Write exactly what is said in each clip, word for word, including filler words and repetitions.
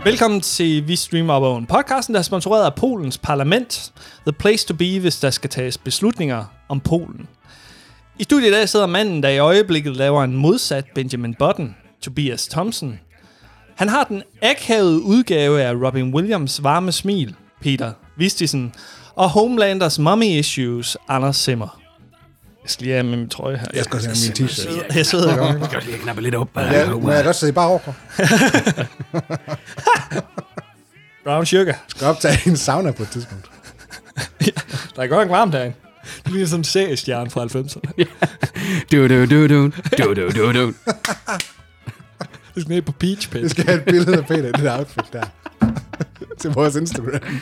Velkommen til Vi Streamer Op Oven, podcasten, der er sponsoreret af Polens parlament. The place to be, hvis der skal tages beslutninger om Polen. I studiet i dag sidder manden, der i øjeblikket laver en modsat Benjamin Button, Tobias Thompson. Han har den akavede udgave af Robin Williams varme smil, Peter Vistisen, og Homelanders Mummy Issues, Anders Simmer. Jeg skal lige have med min trøje her. Jeg skal have min t-shirt. Jeg sidder her. Jeg skal lige knappe lidt op. Ja, må jeg godt sidde bare overfor? Brown sugar. Jeg skal optage en sauna på et tidspunkt. Ja, der er godt nok varmt herinde. Det bliver sådan en seriestjerne fra halvfemserne. Du, du, du, du. Du, du, du, du. Det skal ned på Peach Pit. Jeg skal have et billede af Peter i det der outfit der. Til vores Instagram.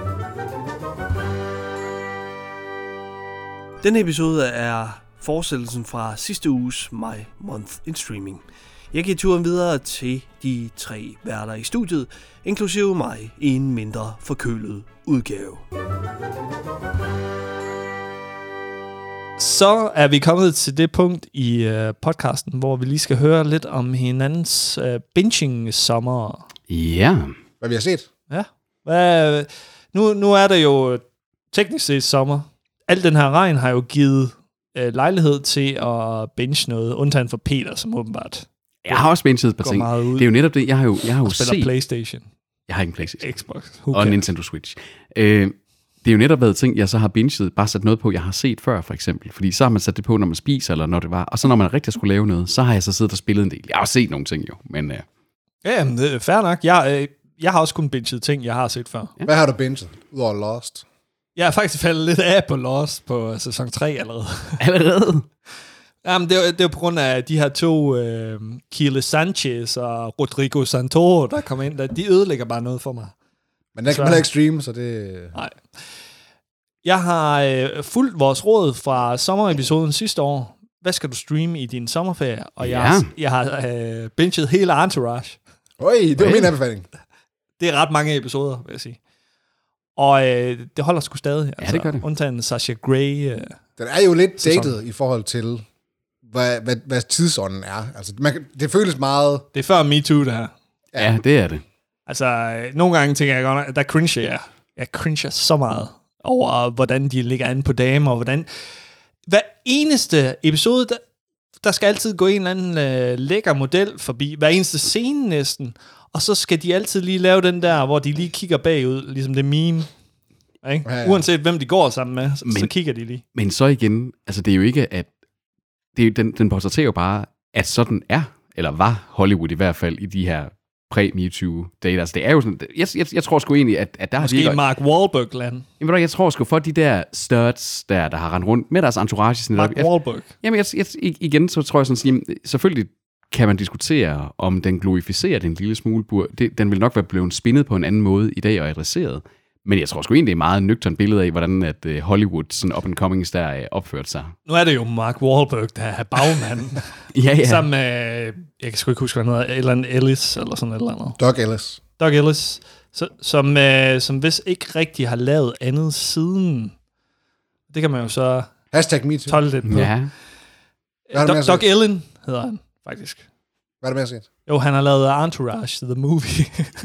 Denne episode er fortsættelsen fra sidste uges My Month in Streaming. Jeg giver turen videre til de tre værter i studiet, inklusive mig i en mindre forkølet udgave. Så er vi kommet til det punkt i uh, podcasten, hvor vi lige skal høre lidt om hinandens uh, binging-sommer. Ja. Hvad vi har set? Ja. Hvad, nu, nu er det jo teknisk set sommer. Al den her regn har jo givet uh, lejlighed til at binge noget, undtagen for Peter, som åbenbart Jeg har også binget et par ting. Det er jo netop det, jeg har jo, jeg har jo spiller set... PlayStation. Jeg har ikke en PlayStation. Xbox. Og Nintendo Switch. Øh, det er jo netop været ting, jeg så har binget, bare sat noget på, jeg har set før, for eksempel. Fordi så har man sat det på, når man spiser, eller når det var. Og så når man rigtig skulle lave noget, så har jeg så siddet og spillet en del. Jeg har også set nogle ting jo, men... Øh... Ja, men det er fair nok. Jeg, øh, jeg har også kun binget ting, jeg har set før. Ja. Hvad har du binget, udover Lost? Jeg er faktisk faldet lidt af på Lost på sæson tre allerede. Allerede? Jamen, det er, det er på grund af de her to, øh, Kile Sanchez og Rodrigo Santoro, der kommer ind, der, de ødelægger bare noget for mig. Men den kan man ikke streame, så det... Nej. Jeg har øh, fulgt vores råd fra sommerepisoden sidste år. Hvad skal du streame i din sommerferie? Og Ja. jeg, har, jeg har øh, binget hele Entourage. Øj, det var min anbefaling. Det er ret mange episoder, vil jeg sige. Og øh, det holder sgu stadig. Ja, det gør det. Undtagen Sasha Grey. Øh, Den er jo lidt sæson. dated i forhold til, hvad, hvad, hvad tidsånden er. Altså, man, kan- det føles meget... det er før MeToo, det her. Ja, det er det. Altså, øh, nogle gange tænker jeg godt, der cringer jeg. Jeg cringer så meget over, hvordan de ligger an på damer, og hvordan... Hver eneste episode, der, der skal altid gå en eller anden øh, lækker model forbi. Hver eneste scene næsten. Og så skal de altid lige lave den der, hvor de lige kigger bagud, ligesom det meme. Ikke? Ja, ja. Uanset hvem de går sammen med, så, Men- så kigger de lige. Men så igen, altså det er jo ikke, at... Det er, jo- den, den portrætterer jo bare, at sådan er, eller var Hollywood i hvert fald, i de her præ-MeToo-data. Altså det er jo sådan... Jeg, jeg, jeg tror sgu egentlig, at, at der har de Måske ikke... Mark Wahlberg-land. Jamen, ved du hvad, jeg tror sgu for de der studs, der, der har rendt rundt med deres entourage... Sådan Mark netop, jeg, Wahlberg. Jamen, jeg, jeg, igen, så tror jeg sådan, at sige, selvfølgelig kan man diskutere, om den glorificerer den lille smule. bur- Det, den vil nok være blevet spinnet på en anden måde i dag og adresseret. Men jeg tror sgu egentlig, det er meget nøgtern billede af, hvordan at uh, Hollywood, sådan up-and-comings, der uh, opført sig. Nu er det jo Mark Wahlberg, der er bagmanden. Ja, ja. Sammen med, jeg kan sgu ikke huske, hvad han hedder, Ellen Ellis, eller sådan et eller andet. Doug Ellis. Doug Ellis, så, som, øh, som vist ikke rigtig har lavet andet siden. Det kan man jo så Hashtag MeToo. tolde lidt på. Ja. Hvad har du mere Doug, Doug set? Ellen hedder han, faktisk. Hvad er der med at set? Jo, han har lavet Entourage, the movie.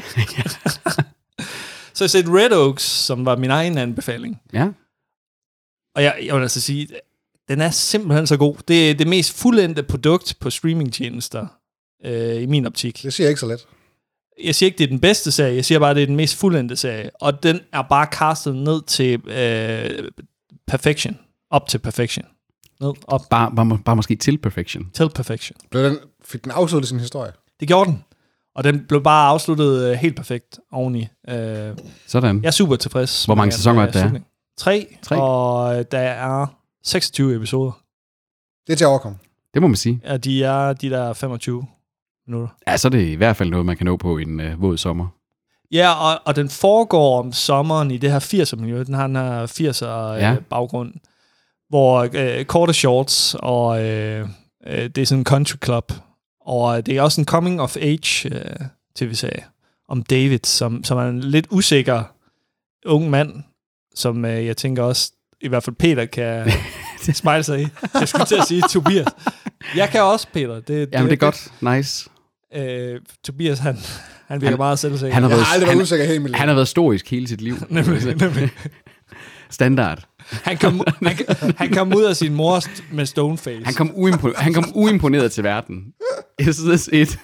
Så jeg har set Red Oaks, som var min egen anbefaling. Ja. Og jeg, jeg vil altså sige, den er simpelthen så god. Det er det mest fuldendte produkt på streamingtjenester, øh, i min optik. Det siger jeg ikke så let. Jeg siger ikke, det er den bedste serie, jeg siger bare, det er den mest fuldendte serie. Og den er bare castet ned til øh, perfection. Op til perfection. Ned, op Bare, bare, bare måske til perfection. til perfection. Blev den, fik den afsluttet sin historie? Det gjorde den. Og den blev bare afsluttet øh, helt perfekt oveni. Øh, Sådan. jeg er super tilfreds. Hvor mange med, sæsoner øh, er det, der er? slutningen. Tre, Tre. og øh, der er seksogtyve episoder. Det er til at overkomme. Det må man sige. Ja, de er de der femogtyve minutter. Ja, så er det i hvert fald noget, man kan nå på en uh, våd sommer. Ja, og, og den foregår om sommeren i det her firser-miljø. Den har den her firser-baggrund, Ja. øh, baggrund, hvor øh, korte shorts, og øh, øh, det er sådan en country club. Og det er også en coming-of-age øh, tv-serie om David, som, som er en lidt usikker ung mand, som øh, jeg tænker også, i hvert fald Peter kan smile sig i. Jeg skulle til at sige Tobias. Jeg kan også, Peter. Det, Jamen, det er godt. Nice. Øh, Tobias, han, han virker han, meget selvsikker. Han har Jeg været, har aldrig været han, usikker helt med han har været stoisk hele sit liv. Nemlig, nemlig. Standard. Han kom, han, han kom ud af sin mor med stoneface. Han kom, uimpo- han kom uimponeret til verden. Is this it?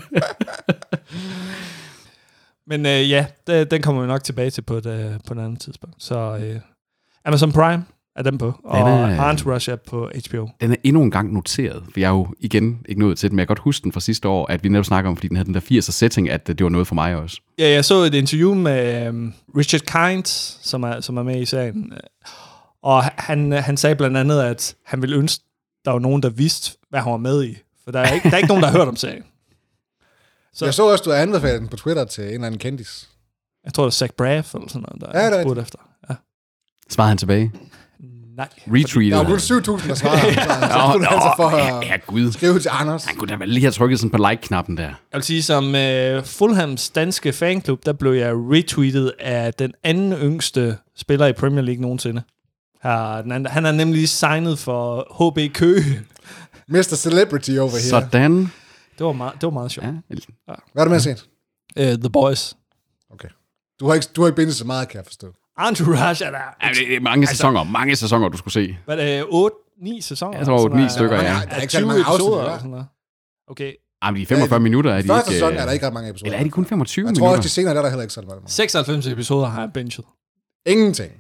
Men øh, ja, det, den kommer vi nok tilbage til på et, øh, på et andet tidspunkt. Så øh, Amazon Prime er den på, og er, Entourage er på H B O. Den er endnu en gang noteret, for jeg er jo igen ikke nået til det, men jeg kan godt huske den fra sidste år, at vi netop snakker om, fordi den havde den der firsers setting, at det var noget for mig også. Ja, jeg så et interview med um, Richard Kind, som er, som er med i serien, og han, han sagde blandt andet, at han ville ønske, der var nogen, der vidste, hvad han var med i. For der er ikke, der er ikke nogen, der har hørt om serien. Så. Jeg så også, du har anbefalet den på Twitter til en eller anden kendis. Jeg tror, det er Zach Braff eller sådan noget, der ja, det er spurgt efter. Ja. Svarede han tilbage? Nej. Retweetet. Der var kun syv tusind, der svarede. Så, så skulle han altså for at ja, Gud. skrive til Anders. Han kunne da vel lige have trykket sådan på like-knappen der. Jeg vil sige, som uh, Fulhams danske fanklub, der blev jeg retweetet af den anden yngste spiller i Premier League nogensinde. Her, den anden, han er nemlig signet for H B Køge. mister Celebrity over here. Sådan. Det var meget, det var meget sjovt. Ja. Ja. Hvad er det med at set? Uh, The Boys. Okay. Du har ikke, du har ikke bindet så meget, kan jeg forstå. Entourage er der. Ja, det er mange altså, sæsoner, mange sæsoner, du skulle se. Hvad er det, otte ni sæsoner? Jeg tror otte ni stykker, ja. Der er ikke så mange afsnit, eller sådan noget. Okay. Jamen, de femogfyrre ja, minutter er de ikke... Første sæson er der ikke ret mange episoder. Eller er de kun femogtyve minutter? Jeg tror også, de senere der er der heller ikke så meget. seksoghalvfems episoder har jeg benchet. Ingenting.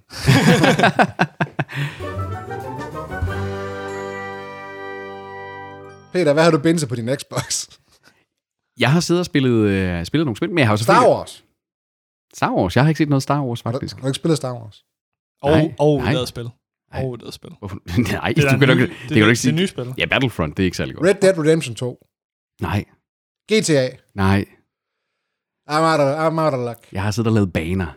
Peter, hvad har du bindet på din Xbox? Jeg har siddet og spillet, øh, spillet nogle spil, men jeg har jo Star Wars. Star Wars? Jeg har ikke set noget Star Wars, faktisk. Har du, har du ikke spillet Star Wars? Og, nej, og nej. lavet spil. Og lavet spil. Nej, det du kan, nye, det, det kan du ikke sige. Det nye spil. Ja, Battlefront, det er ikke særlig godt. Red Dead Redemption to. Nej. G T A. Nej. I'm out of, I'm out of luck. Jeg har siddet og lavet baner.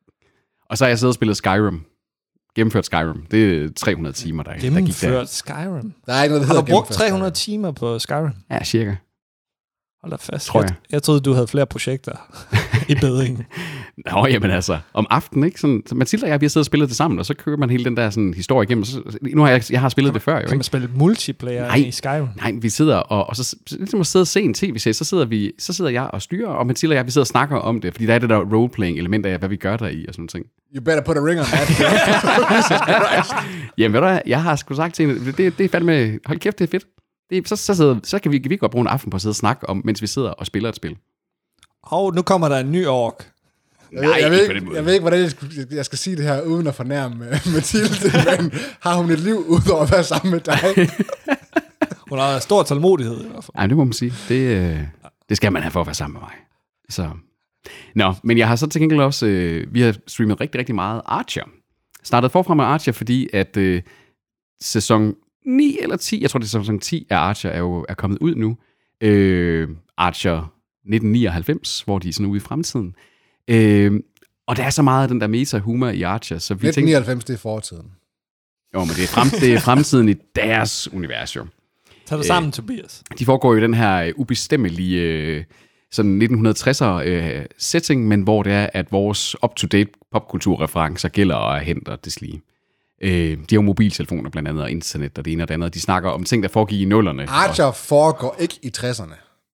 Og så har jeg siddet og spillet Skyrim. Gennemført Skyrim. Det er tre hundrede timer, der, der gik der. Gennemført Skyrim? Der er ikke noget, der har hedder du brugt tre hundrede timer på Skyrim? Ja, cirka. Hold da fast. Tror jeg. Jeg, jeg troede, du havde flere projekter i bedringen. Nå, jamen altså, om aftenen, ikke? Sådan, så Mathilde og jeg, vi har siddet og spillet det sammen, og så kører man hele den der sådan, historie igennem. Så, nu har jeg, jeg har spillet man, det før, jo, ikke? Kan man spille multiplayer nej, i Skyrim? Nej, vi sidder, og, og så ligesom at sidde og se en tv-serie, så sidder, vi, så sidder jeg og styrer, og Mathilde og jeg, vi sidder og snakker om det, fordi der er det der roleplaying-element af, hvad vi gør der i, og sådan ting. You better put a ring on that. Jamen, ved du hvad, jeg har sgu sagt til hende, det, det er fandme, hold kæft, det er fedt. Det, så, så, sidder, så kan vi, vi godt bruge en aften på at sidde og snakke om, mens vi sidder og spiller et spil. Og nu kommer der en ny ork. Jeg, Nej, jeg, ved ikke, jeg ved ikke, hvordan jeg skal, jeg skal sige det her, uden at fornærme Mathilde, men har hun et liv udover at være sammen med dig? Hun har stor tålmodighed i hvert fald. Ej, det må man sige. Det, det skal man have for at være sammen med mig. Så. Nå, men jeg har så til gengæld også, øh, vi har streamet rigtig, rigtig meget Archer. Startet forfra med Archer, fordi at øh, sæson ni eller ti, jeg tror det er sæson ti af Archer, er jo er kommet ud nu. Øh, Archer nitten nioghalvfems, hvor de er sådan ude i fremtiden. Øh, og der er så meget af den der meta-humor i Archer, så vi nitten nioghalvfems, det er fortiden. Jo, men det er, frem, det er fremtiden i deres univers, jo. Tag det sammen, øh, Tobias. De foregår jo i den her ubestemmelige øh, sådan nitten tresser øh, setting, men hvor det er, at vores up-to-date popkulturreferencer gælder og er henter deslige. Øh, de har jo mobiltelefoner blandt andet, og internet og det ene og det andet. De snakker om ting, der foregik i nullerne. Archer og... foregår ikke i tresserne.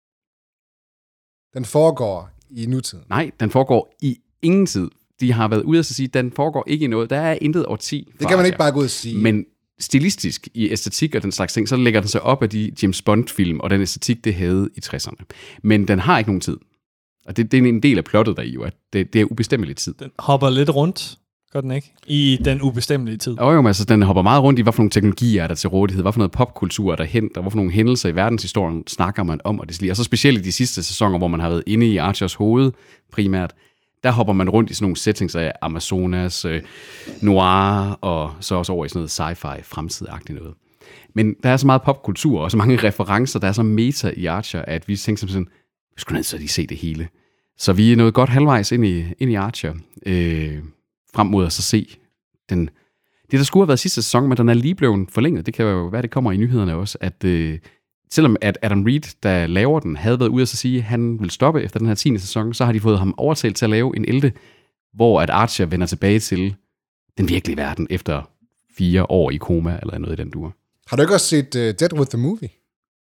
Den foregår i nutiden. Nej, den foregår i ingen tid. De har været ude at sige, at den foregår ikke i noget. Der er intet årti. Det kan man ikke bare gå ud og sige. Men stilistisk i æstetik og den slags ting, så lægger den sig op af de James Bond-film og den æstetik, det havde i tresserne. Men den har ikke nogen tid. Og det, det er en del af plottet der i jo, at det, det er ubestemmelig tid. Den hopper lidt rundt, gør den ikke? I den ubestemmelige tid. Og jo, men altså, den hopper meget rundt i, hvad for nogle teknologier er der til rådighed, hvad for noget popkultur er der henter, hvad for nogle hændelser i verdenshistorien snakker man om, og det og så specielt i de sidste sæsoner, hvor man har været inde i Archers hoved primært, der hopper man rundt i sådan nogle settings af Amazonas, øh, noir, og så også over i sådan noget sci-fi, fremtidsagtigt noget. Men der er så meget popkultur, og så mange referencer, der er så meta i Archer, at vi tænker sådan, vi skulle nødt til at lige se det hele. Så vi er nået godt halvvejs ind i, ind i Archer, øh, frem mod at så se den. Det, der skulle have været sidste sæson, men den er lige blevet forlænget. Det kan jo være, det kommer i nyhederne også, at øh, selvom at Adam Reed, der laver den, havde været ude at sige, at han vil stoppe efter den her tiende sæson, så har de fået ham overtalt til at lave en ellevte, hvor at Archer vender tilbage til den virkelige verden efter fire år i koma, eller noget i den dur. Har du ikke også set uh, Dead with the Movie?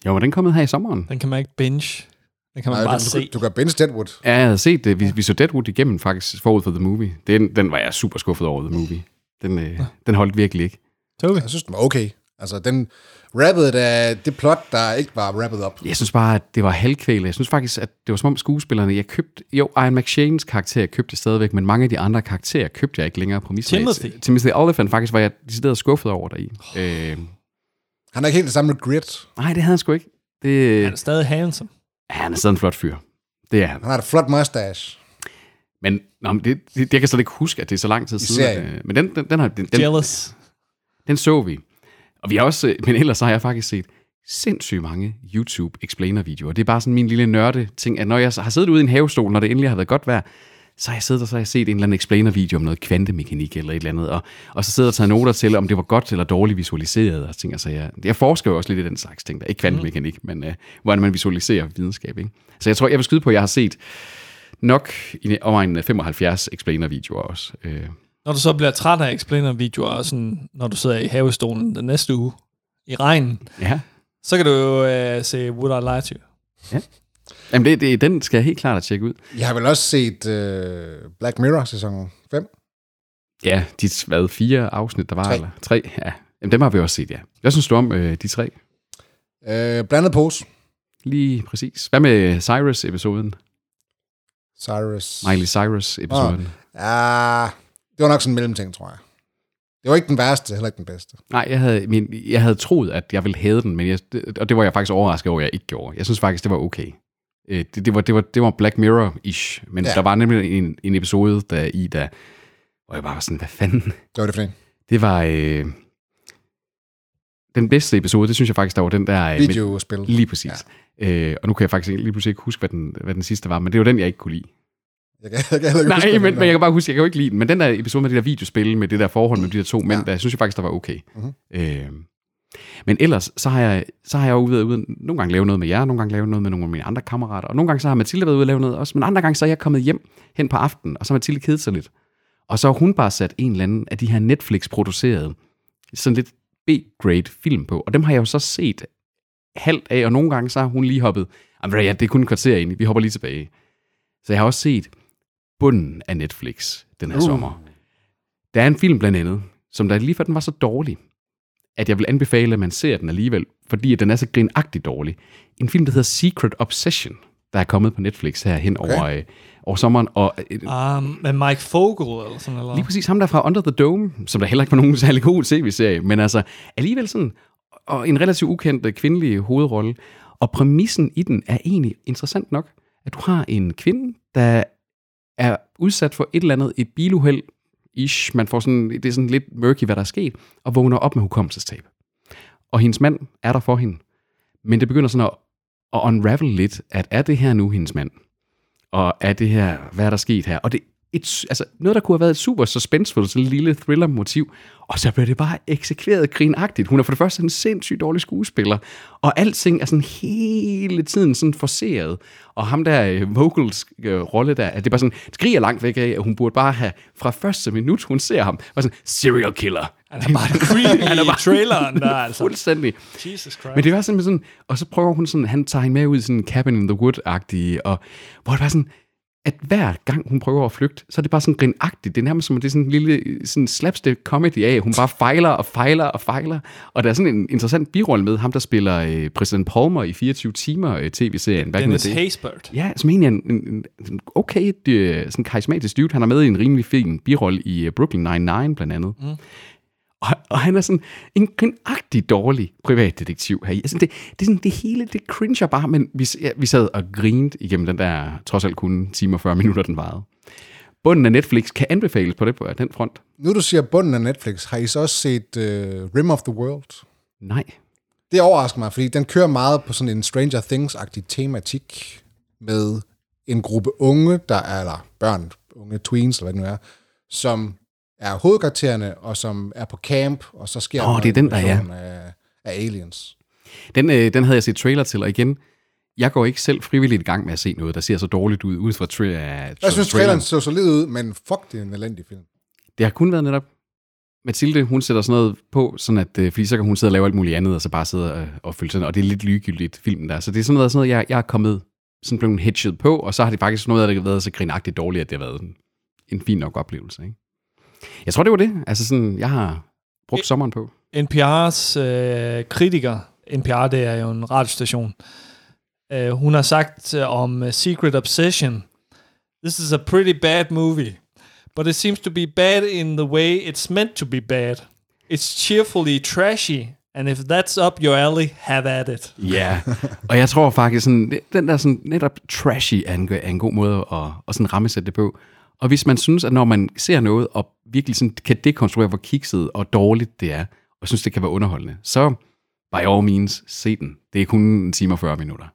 Jo, den kommet her i sommeren. Den kan man ikke binge. Den kan man Nej, bare du, se. Du, du kan binge Deadwood. Ja, jeg havde set det. Vi, vi så Deadwood igennem faktisk forud for The Movie. Den, den var jeg super skuffet over, The Movie. Den, øh, ja. den holdt virkelig ikke. Tobi? Jeg synes, den var okay. Altså, den rappede da det plot, der ikke var rappet op. Jeg synes bare, at det var halvkvælet. Jeg synes faktisk, at det var som om skuespillerne, jeg købte, jo, Ian McShanes karakter købte jeg stadigvæk, men mange af de andre karakterer købte jeg ikke længere på præmissen. Timothy. Timothy Olyphant faktisk var jeg decideret skuffet over deri. Oh. Øh, han er ikke helt det samme med Grit. Nej, det havde han sgu ikke. Det, han er stadig handsome. Ja, han er stadig en flot fyr. Det er han. Han har et flot mustache. Men nå, det, det, jeg kan slet ikke huske, at det er så lang tid siden. At, men den, den, den har... Den, den, Jealous. Den så vi. Og vi har også... Men ellers har jeg faktisk set sindssygt mange YouTube-explainer-videoer. Det er bare sådan min lille nørde ting, at når jeg har siddet ude i en havestol, når det endelig har været godt vejr, så har jeg siddet og så har jeg set en eller anden explainer-video om noget kvantemekanik eller et eller andet, og, og så sidder jeg og tager noter til, om det var godt eller dårligt visualiseret, og ting, altså jeg, jeg forsker jo også lidt i den slags ting, der ikke kvantemekanik, mm. men uh, hvordan man visualiserer videnskab, ikke? Så jeg tror, jeg vil skyde på, at jeg har set nok i omegnen femoghalvfjerds explainer-videoer også. Uh. Når du så bliver træt af explainer-videoer, sådan, når du sidder i havestolen den næste uge, i regnen, ja. så kan du jo uh, se Would I Lie to You. Ja. Jamen, det, det, den skal jeg helt klart at tjekke ud. Jeg har vel også set uh, Black Mirror sæson fem? Ja, de hvad, fire afsnit, der var, tre. eller tre? Ja, jamen, dem har vi også set, ja. Hvad synes du om øh, de tre? Uh, blandet pose. Lige præcis. Hvad med Cyrus-episoden? Cyrus. Miley Cyrus-episoden. Oh. Ja, det var nok sådan en mellemting, tror jeg. Det var ikke den værste, heller ikke den bedste. Nej, jeg havde, min, jeg havde troet, at jeg ville have den, men jeg, og det var jeg faktisk overrasket over, at jeg ikke gjorde. Jeg synes faktisk, det var okay. Det, det, var, det, var, det var Black Mirror-ish, men ja. Der var nemlig en, en episode der i, der, hvor jeg bare var sådan, hvad fanden? Det var det for en? Det var øh, den bedste episode, det synes jeg faktisk, der var den der... Videospil. Med, lige præcis. Ja. Øh, og nu kan jeg faktisk lige pludselig ikke huske, hvad den, hvad den sidste var, men det var den, jeg ikke kunne lide. Jeg kan, jeg kan ikke Nej, huske, men, men jeg kan bare huske, jeg kan jo ikke lide den. Men den der episode med det der videospil, med det der forhold med de der to mænd, ja. Der synes jeg faktisk, der var okay. Mm-hmm. Øh, men ellers, så har jeg, så har jeg jo ude, ude, nogle gange lavet noget med jer, nogle gange lavet noget med nogle af mine andre kammerater, og nogle gange så har Mathilde været ude og lave noget også, men andre gange så er jeg kommet hjem hen på aftenen, og så har Mathilde kedet sig lidt. Og så har hun bare sat en eller anden af de her Netflix-producerede, sådan lidt B-grade film på, og dem har jeg jo så set halvt af, og nogle gange så har hun lige hoppet, ja, det er kun en kvarter ind, vi hopper lige tilbage. Så jeg har også set bunden af Netflix den her uh. sommer. Der er en film blandt andet, som der lige for den var så dårlig, at jeg vil anbefale, at man ser den alligevel, fordi den er så grinagtigt dårlig. En film, der hedder Secret Obsession, der er kommet på Netflix her hen okay. over, øh, over sommeren. Og, øh, um, med Mike Fogel eller sådan noget. Lige præcis, ham der fra Under the Dome, som der heller ikke var nogen særlig god tv-serie, men altså alligevel sådan, og en relativt ukendt kvindelig hovedrolle. Og præmissen i den er egentlig interessant nok, at du har en kvinde, der er udsat for et eller andet, et biluheld, ish, man får sådan, det er sådan lidt murky, hvad der er sket, og vågner op med hukommelsestab. Og hendes mand er der for hende. Men det begynder sådan at, at unravel lidt, at er det her nu hendes mand? Og er det her, hvad er der sket her? Og det et, altså noget, der kunne have været et super suspensefuldt, sådan en lille thriller-motiv, og så bliver det bare eksekveret grinagtigt. Hun er for det første en sindssygt dårlig skuespiller, og alting er sådan hele tiden sådan forceret. Og ham der, Vogels øh, rolle der, at det er bare sådan, skriger langt væk af, at hun burde bare have, fra første minut, hun ser ham, var sådan, serial killer. Han er bare creepy han er bare traileren der, altså. Fuldstændig. Jesus Christ. Men det var simpelthen sådan, og så prøver hun sådan, han tager hende med ud i sådan en cabin in the wood-agtige, og hvor det var sådan, at hver gang hun prøver at flygte, så er det bare sådan grinagtigt. Det er nærmest som, det er sådan en lille sådan slapstick comedy af, hun bare fejler og fejler og fejler. Og der er sådan en interessant birolle med ham, der spiller øh, præsident Palmer i fireogtyve timer øh, tv-serien. Dennis Haysbert. Ja, som egentlig er en, en, en okay, øh, sådan karismatisk dude. Han er med i en rimelig fin birolle i øh, Brooklyn Nine-Nine blandt andet. Mm. Og, og han er sådan en grinagtig dårlig privatdetektiv her. Altså det, det er sådan, det hele, det cringer bare, men vi, ja, vi sad og grinede igennem den der, trods alt kun time og fyrre minutter, den varede. Bunden af Netflix kan anbefales på det på den front. Nu du siger bunden af Netflix, har I så også set uh, Rim of the World? Nej. Det overrasker mig, fordi den kører meget på sådan en Stranger Things-agtig tematik med en gruppe unge, der er, eller børn, unge tweens, eller hvad det nu er, som er hovedkaraktererne, og som er på camp, og så sker oh, der det er den, der, ja. af, af aliens. Den, øh, den havde jeg set trailer til, og igen, jeg går ikke selv frivilligt i gang med at se noget, der ser så dårligt ud, ud fra tra- Jeg synes, traileren så solid ud, men fuck, det er en elendig film. Det har kun været netop Mathilde, hun sætter sådan noget på, sådan at, øh, fordi så kan hun sidde og lave alt muligt andet, og så bare sidde og, og følge sådan, og det er lidt ligegyldigt, filmen der. Så det er sådan noget, sådan noget jeg, jeg er kommet sådan blevet hedget på, og så har det faktisk noget af det været så grinagtigt dårligt, at det har været en, en fin nok oplevelse. Ikke? Jeg tror, det var det. Altså sådan, jeg har brugt sommeren på. N P R's øh, kritiker, N P R, det er jo en radiostation, øh, hun har sagt øh, om uh, Secret Obsession, "This is a pretty bad movie, but it seems to be bad in the way it's meant to be bad. It's cheerfully trashy, and if that's up your alley, have at it." Ja, og jeg tror faktisk, sådan, den der sådan, netop trashy er en, er en god måde at, at sådan rammesætte det på. Og hvis man synes, at når man ser noget, og virkelig sådan, kan dekonstruere, hvor kikset og dårligt det er, og synes, det kan være underholdende, så by all means, se den. Det er kun en time og fyrre minutter.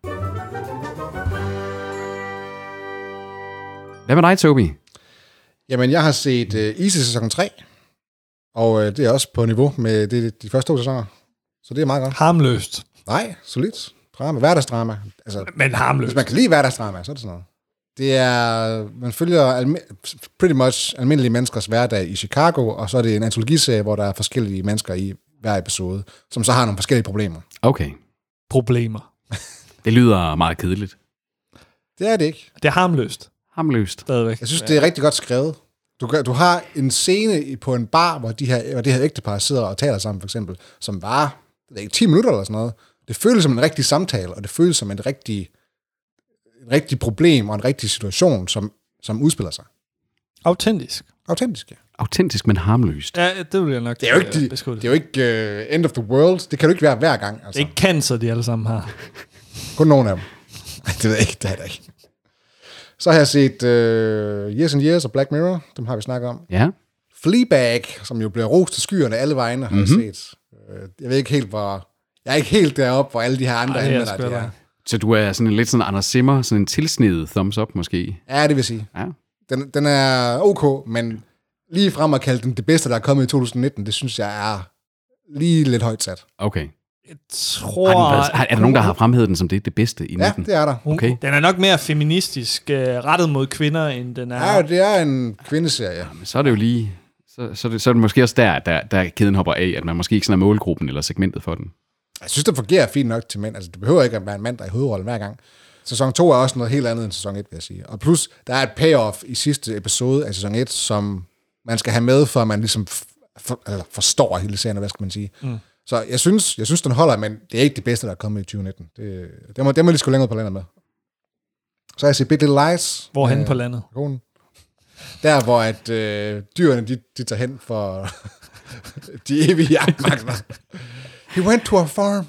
Hvad med dig, Toby? Jamen, jeg har set uh, Easy sæson tre, og uh, det er også på niveau med det, de første to sæsoner. Så det er meget godt. Harmløst. Nej, solidt. Drama, hverdagsdrama. Altså, Men harmløst. hvis man kan lide hverdagsdrama, så er det sådan noget. Det er, man følger almi- pretty much almindelige menneskers hverdag i Chicago, og så er det en antologiserie, hvor der er forskellige mennesker i hver episode, som så har nogle forskellige problemer. Okay. Problemer. Det lyder meget kedeligt. Det er det ikke. Det er harmløst. Harmløst. Stadigvæk. Jeg synes, det er rigtig godt skrevet. Du, kan- du har en scene på en bar, hvor de her, hvor de her ægtepar sidder og taler sammen, for eksempel, som var det er ikke ti minutter eller sådan noget. Det føles som en rigtig samtale, og det føles som en rigtig, en rigtig problem og en rigtig situation, som, som udspiller sig. Autentisk. Autentisk, ja. Autentisk, men harmløst. Ja, det vil jeg nok Det er jo ikke, øh, de, beskrive det er jo ikke uh, end of the world. Det kan jo ikke være hver gang. Altså. Det er ikke cancer, de alle sammen har. Kun nogle af dem. Det ved jeg ikke, det er det ikke. Så har jeg set uh, Years and Years og Black Mirror. Dem har vi snakket om. Ja. Fleabag, som jo bliver rost til skyerne alle vegne, har mm-hmm. jeg set. Uh, jeg ved ikke helt, hvor... Jeg er ikke helt deroppe, hvor alle de her andre Ej, det er anmelder, sgu de er. Så Så du er sådan en lidt sådan Anders Zimmer, sådan en tilsnedet thumbs up måske? Ja, det vil sige. Ja. Den, den er ok, men lige frem at kalde den det bedste, der er kommet i to tusind nitten, det synes jeg er lige lidt højt sat. Okay. Jeg tror... Har den, været- er der nogen, der har fremhævet den som det, det bedste i Ja, nitten? det er der. Okay. Den er nok mere feministisk, øh, rettet mod kvinder, end den er... Ja, det er en kvindeserie. Men så er det jo lige... Så, så, er det, så er det måske også der, der, der kæden hopper af, at man måske ikke sådan er målgruppen eller segmentet for den. Jeg synes, det fungerer fint nok til mænd. Altså, det behøver ikke at være en mand, der er i hovedrollen hver gang. Sæson to er også noget helt andet end sæson et, vil jeg sige. Og plus, der er et payoff i sidste episode af sæson et, som man skal have med, for at man ligesom f- for, eller forstår hele serien, hvad skal man sige. Mm. Så jeg synes, jeg synes, den holder, men det er ikke det bedste, der er kommet i tyve nitten. Det, det, må, det må lige skulle længere på landet med. Så har jeg set Big Little Lies. Hvorhen med på landet? konen. Der, hvor at øh, dyrene, de, de tager hen for de evige jagtmagter. He went to a farm.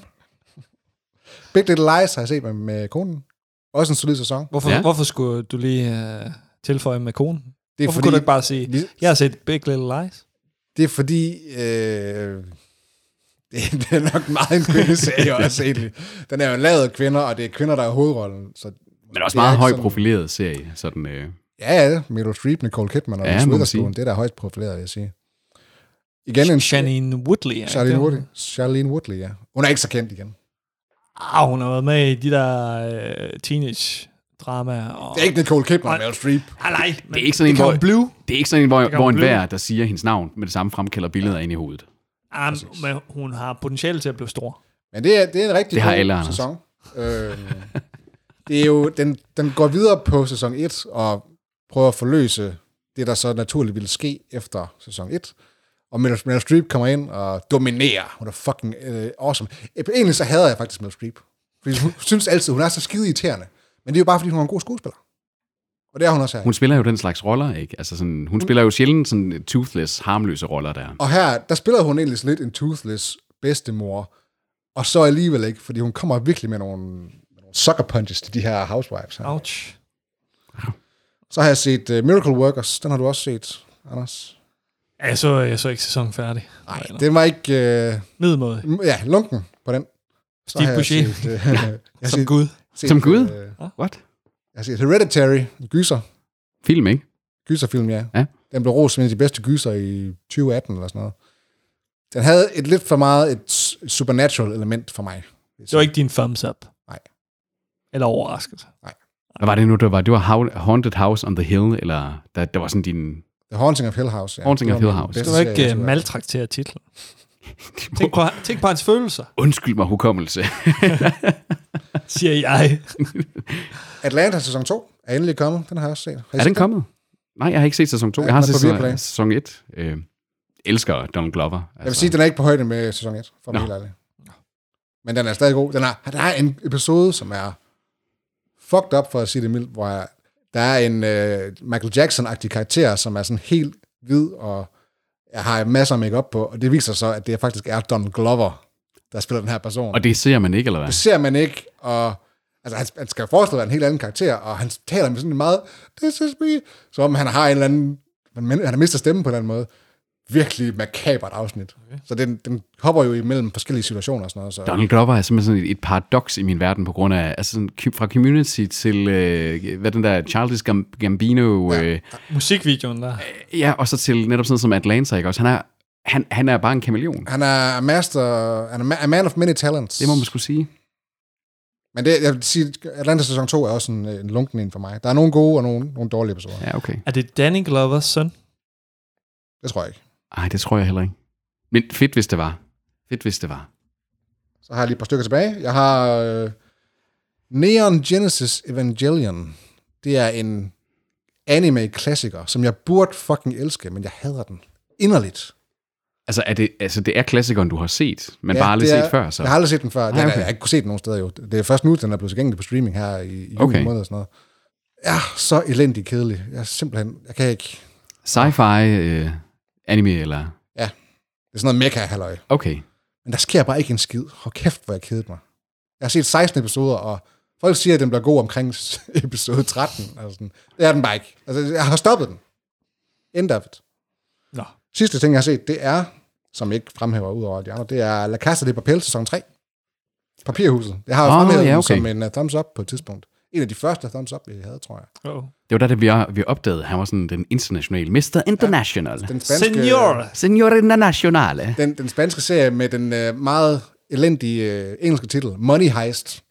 Big Little Lies har jeg set med, med konen. Også en solid sæson. Hvorfor, Ja. hvorfor skulle du lige øh, tilføje med konen? Det er Hvorfor fordi, kunne du ikke bare sige, vi- jeg har set Big Little Lies? Det er fordi, øh, det, det er nok meget en kvindeserie også egentlig. Den er jo lavet af kvinder, og det er kvinder, der er hovedrollen. Så Men også det er meget ikke højt sådan- profileret serie. Sådan, øh, Ja, ja, Meryl Streep, Nicole Kidman og Ja, Reese må man Witherspoon, sige. det er der er højt profileret, vil jeg sige. Igen en Janine Woodley. er Charlene ikke det, Woodley. Charlene Woodley, ja. Hun er ikke så kendt igen. Ah, hun har været med i de der øh, teenage-drama. Og... Det er ikke Nicole Kidman og Nej. Meryl Streep. Ah, nej, men det er ikke sådan en, kan hvor, hun blive. det er ikke sådan en, hvor, kan hvor hun en blive. hver, der siger hendes navn med det samme fremkalder billeder ind i hovedet. Ah, men hun har potentiale til at blive stor. Men det er, det er en rigtig Det har god alle, Anders. sæson. Øh, det er jo, den, den går videre på sæson et og prøver at forløse det, der så naturligt ville ske efter sæson et. Og Meryl, Meryl Streep kommer ind og dominerer. Hun er fucking øh, awesome. Egentlig så hader jeg faktisk Meryl Streep. Fordi hun synes altid, hun er så skide irriterende. Men det er jo bare, fordi hun er en god skuespiller. Og det er hun også her. Hun spiller jo den slags roller, ikke? Altså sådan, hun spiller jo sjældent sådan toothless, harmløse roller der. Og her, der spiller hun egentlig så lidt en toothless bedstemor. Og så alligevel ikke, fordi hun kommer virkelig med nogle, med nogle sucker punches til de her housewives. Her. Ouch. Så har jeg set uh, Miracle Workers. Den har du også set, Anders. Ja, jeg så, jeg så ikke sæson færdig. Nej, det var ikke... Uh, Middelmåde. ja, lunken på den. Så Steve har jeg Buscemi. set, uh, jeg har Som set, Gud. set, Som Gud? Uh, What? jeg har set Hereditary, gyser. Film, ikke? Gyserfilm, ja. Ja. Den blev rost som en af de bedste gyser i tyve atten eller sådan noget. Den havde et lidt for meget et supernatural element for mig. Det var ikke din thumbs up. Nej. Eller overrasket. Hvad var det nu, det var? Det var Haunted House on the Hill, eller der, der var sådan din... The Haunting of Hill House. Ja. Haunting of Hill House. Det var ikke uh, maltraktere titlen. Tænk på, tænk på hans følelser. Undskyld mig hukommelse. Siger jeg. Atlanta sæson to er endelig kommet. Den har jeg også set. Har Er den kommet? Nej, jeg har ikke set sæson to. Ja, jeg har den er set på Viaplay. sæson et. Øh, elsker Donald Glover. Altså. Jeg vil sige, at den er ikke på højde med sæson et, for mig helt ærligt. Men den er stadig god. Den er, der er en episode, som er fucked up, for at sige det mildt, hvor jeg, der er en uh, Michael Jackson-agtig karakter, som er sådan helt hvid, og jeg har masser af make-up på, og det viser så, at det faktisk er Donald Glover, der spiller den her person. Og det ser man ikke, eller hvad? Det ser man ikke, og altså, han, han skal forestille være en helt anden karakter, og han taler med sådan en meget, this is me, som om han har en eller anden, han har mistet stemmen på den måde. Virkelig makabert afsnit. Okay. Så den, den hopper jo imellem forskellige situationer og sådan noget. Så. Donald Glover er simpelthen sådan et, et paradoks i min verden, på grund af, altså sådan, fra Community til, øh, hvad den der, Childish Gambino, Ja. øh, Musikvideoen der. ja, og så til netop sådan som Atlanta, ikke også? Han er, han, han er bare en kameleon. Han er a master, han er a man of many talents. Det må man skulle sige. Men det, jeg vil sige, Atlanta sæson to er også en, en lunken en for mig. Der er nogle gode og nogle, nogle dårlige episoder. Ja, okay. Er det Danny Glovers søn? Det tror jeg ikke. Ej, det tror jeg heller ikke. Men fedt, hvis det var. Fedt, hvis det var. Så har jeg lige et par stykker tilbage. Jeg har øh, Neon Genesis Evangelion. Det er en anime-klassiker, som jeg burde fucking elske, men jeg hader den inderligt. Altså, er det, altså, det er klassikeren, du har set, men Ja, bare aldrig det er- set før, så. Jeg har aldrig set den før. Den, Ej, okay. okay. Jeg har ikke kunne se den nogen steder jo. Det er først nu, den er blevet tilgængelig på streaming her i, i juni Okay. måned og sådan noget. Ja, så elendig kedelig. Jeg er simpelthen, jeg kan ikke. Sci-fi, øh, anime, eller... Det er sådan noget mecha-halløj. Okay. Men der sker bare ikke en skid. Hold kæft, hvor jeg kedet mig. Jeg har set seksten episoder, og folk siger, at den bliver god omkring episode tretten. Altså sådan. Det er den bare ikke. Altså, jeg har stoppet den. End of it. Nå. Sidste ting, jeg har set, det er, som ikke fremhæver ud over de andre, det er La Casa de Papel sæson tre. Papirhuset. Jeg har jo Åh, fremhævet ja, den okay. som en uh, thumbs up på et tidspunkt. En af de første thumbs up, vi havde, tror jeg. Oh. Det var da, det vi, vi opdagede, han var sådan den internationale, mister International. Den spanske, Senior! Signor Internationale. Den, den spanske serie med den uh, meget elendige uh, engelske titel, Money Heist.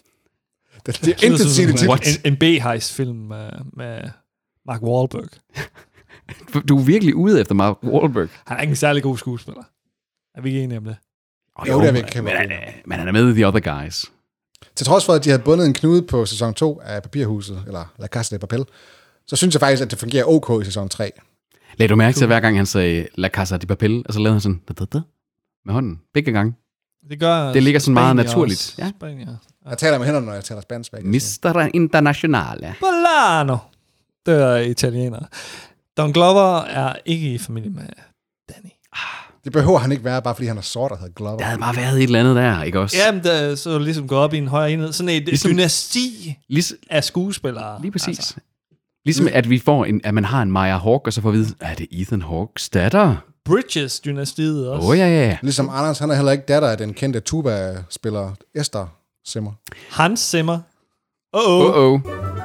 Den, det er intet sige titel. en, en B-heist-film med, med Mark Wahlberg. Du er virkelig ude efter Mark Wahlberg. Han er ikke en særlig god skuespiller. Er vi ikke enige om det? Oh, Jo, det er vi ikke men, kæmpe men, han er- men han er med i The Other Guys. Til trods for, at de havde bundet en knude på sæson to af Papirhuset, eller La Casa de Papel, så synes jeg faktisk, at det fungerer ok i sæson tre. Lad du mærke til, hver gang han sagde La Casa de Papel, og så lavede han sådan da, da, da, med hånden. Begge gange. Det gør Det ligger sådan meget Spanier naturligt. også. Ja. Spanier. Jeg taler med hænderne, når jeg taler spansk. hvad jeg kan sige. mister Internationale. Bolano. Det er italiener. Don Glover er ikke i familie med Danny. Det behøver han ikke være, bare fordi han er sort og hedder Glover. Der havde bare været et eller andet der, ikke også? Jamen, der er så ligesom gået op i en højere enhed. Sådan et Ligesom- dynasti Lige, af skuespillere. lige præcis. Altså. Altså. Ligesom at vi får en, at man har en Maya Hawke, og så får vi at vide, er det Ethan Hawkes datter? Bridges-dynastiet også. Åh, oh, ja, ja, ja. Ligesom Anders, han er heller ikke datter af den kendte tuba-spiller Esther Simmer. Hans Zimmer. Åh, oh, Åh, oh, oh.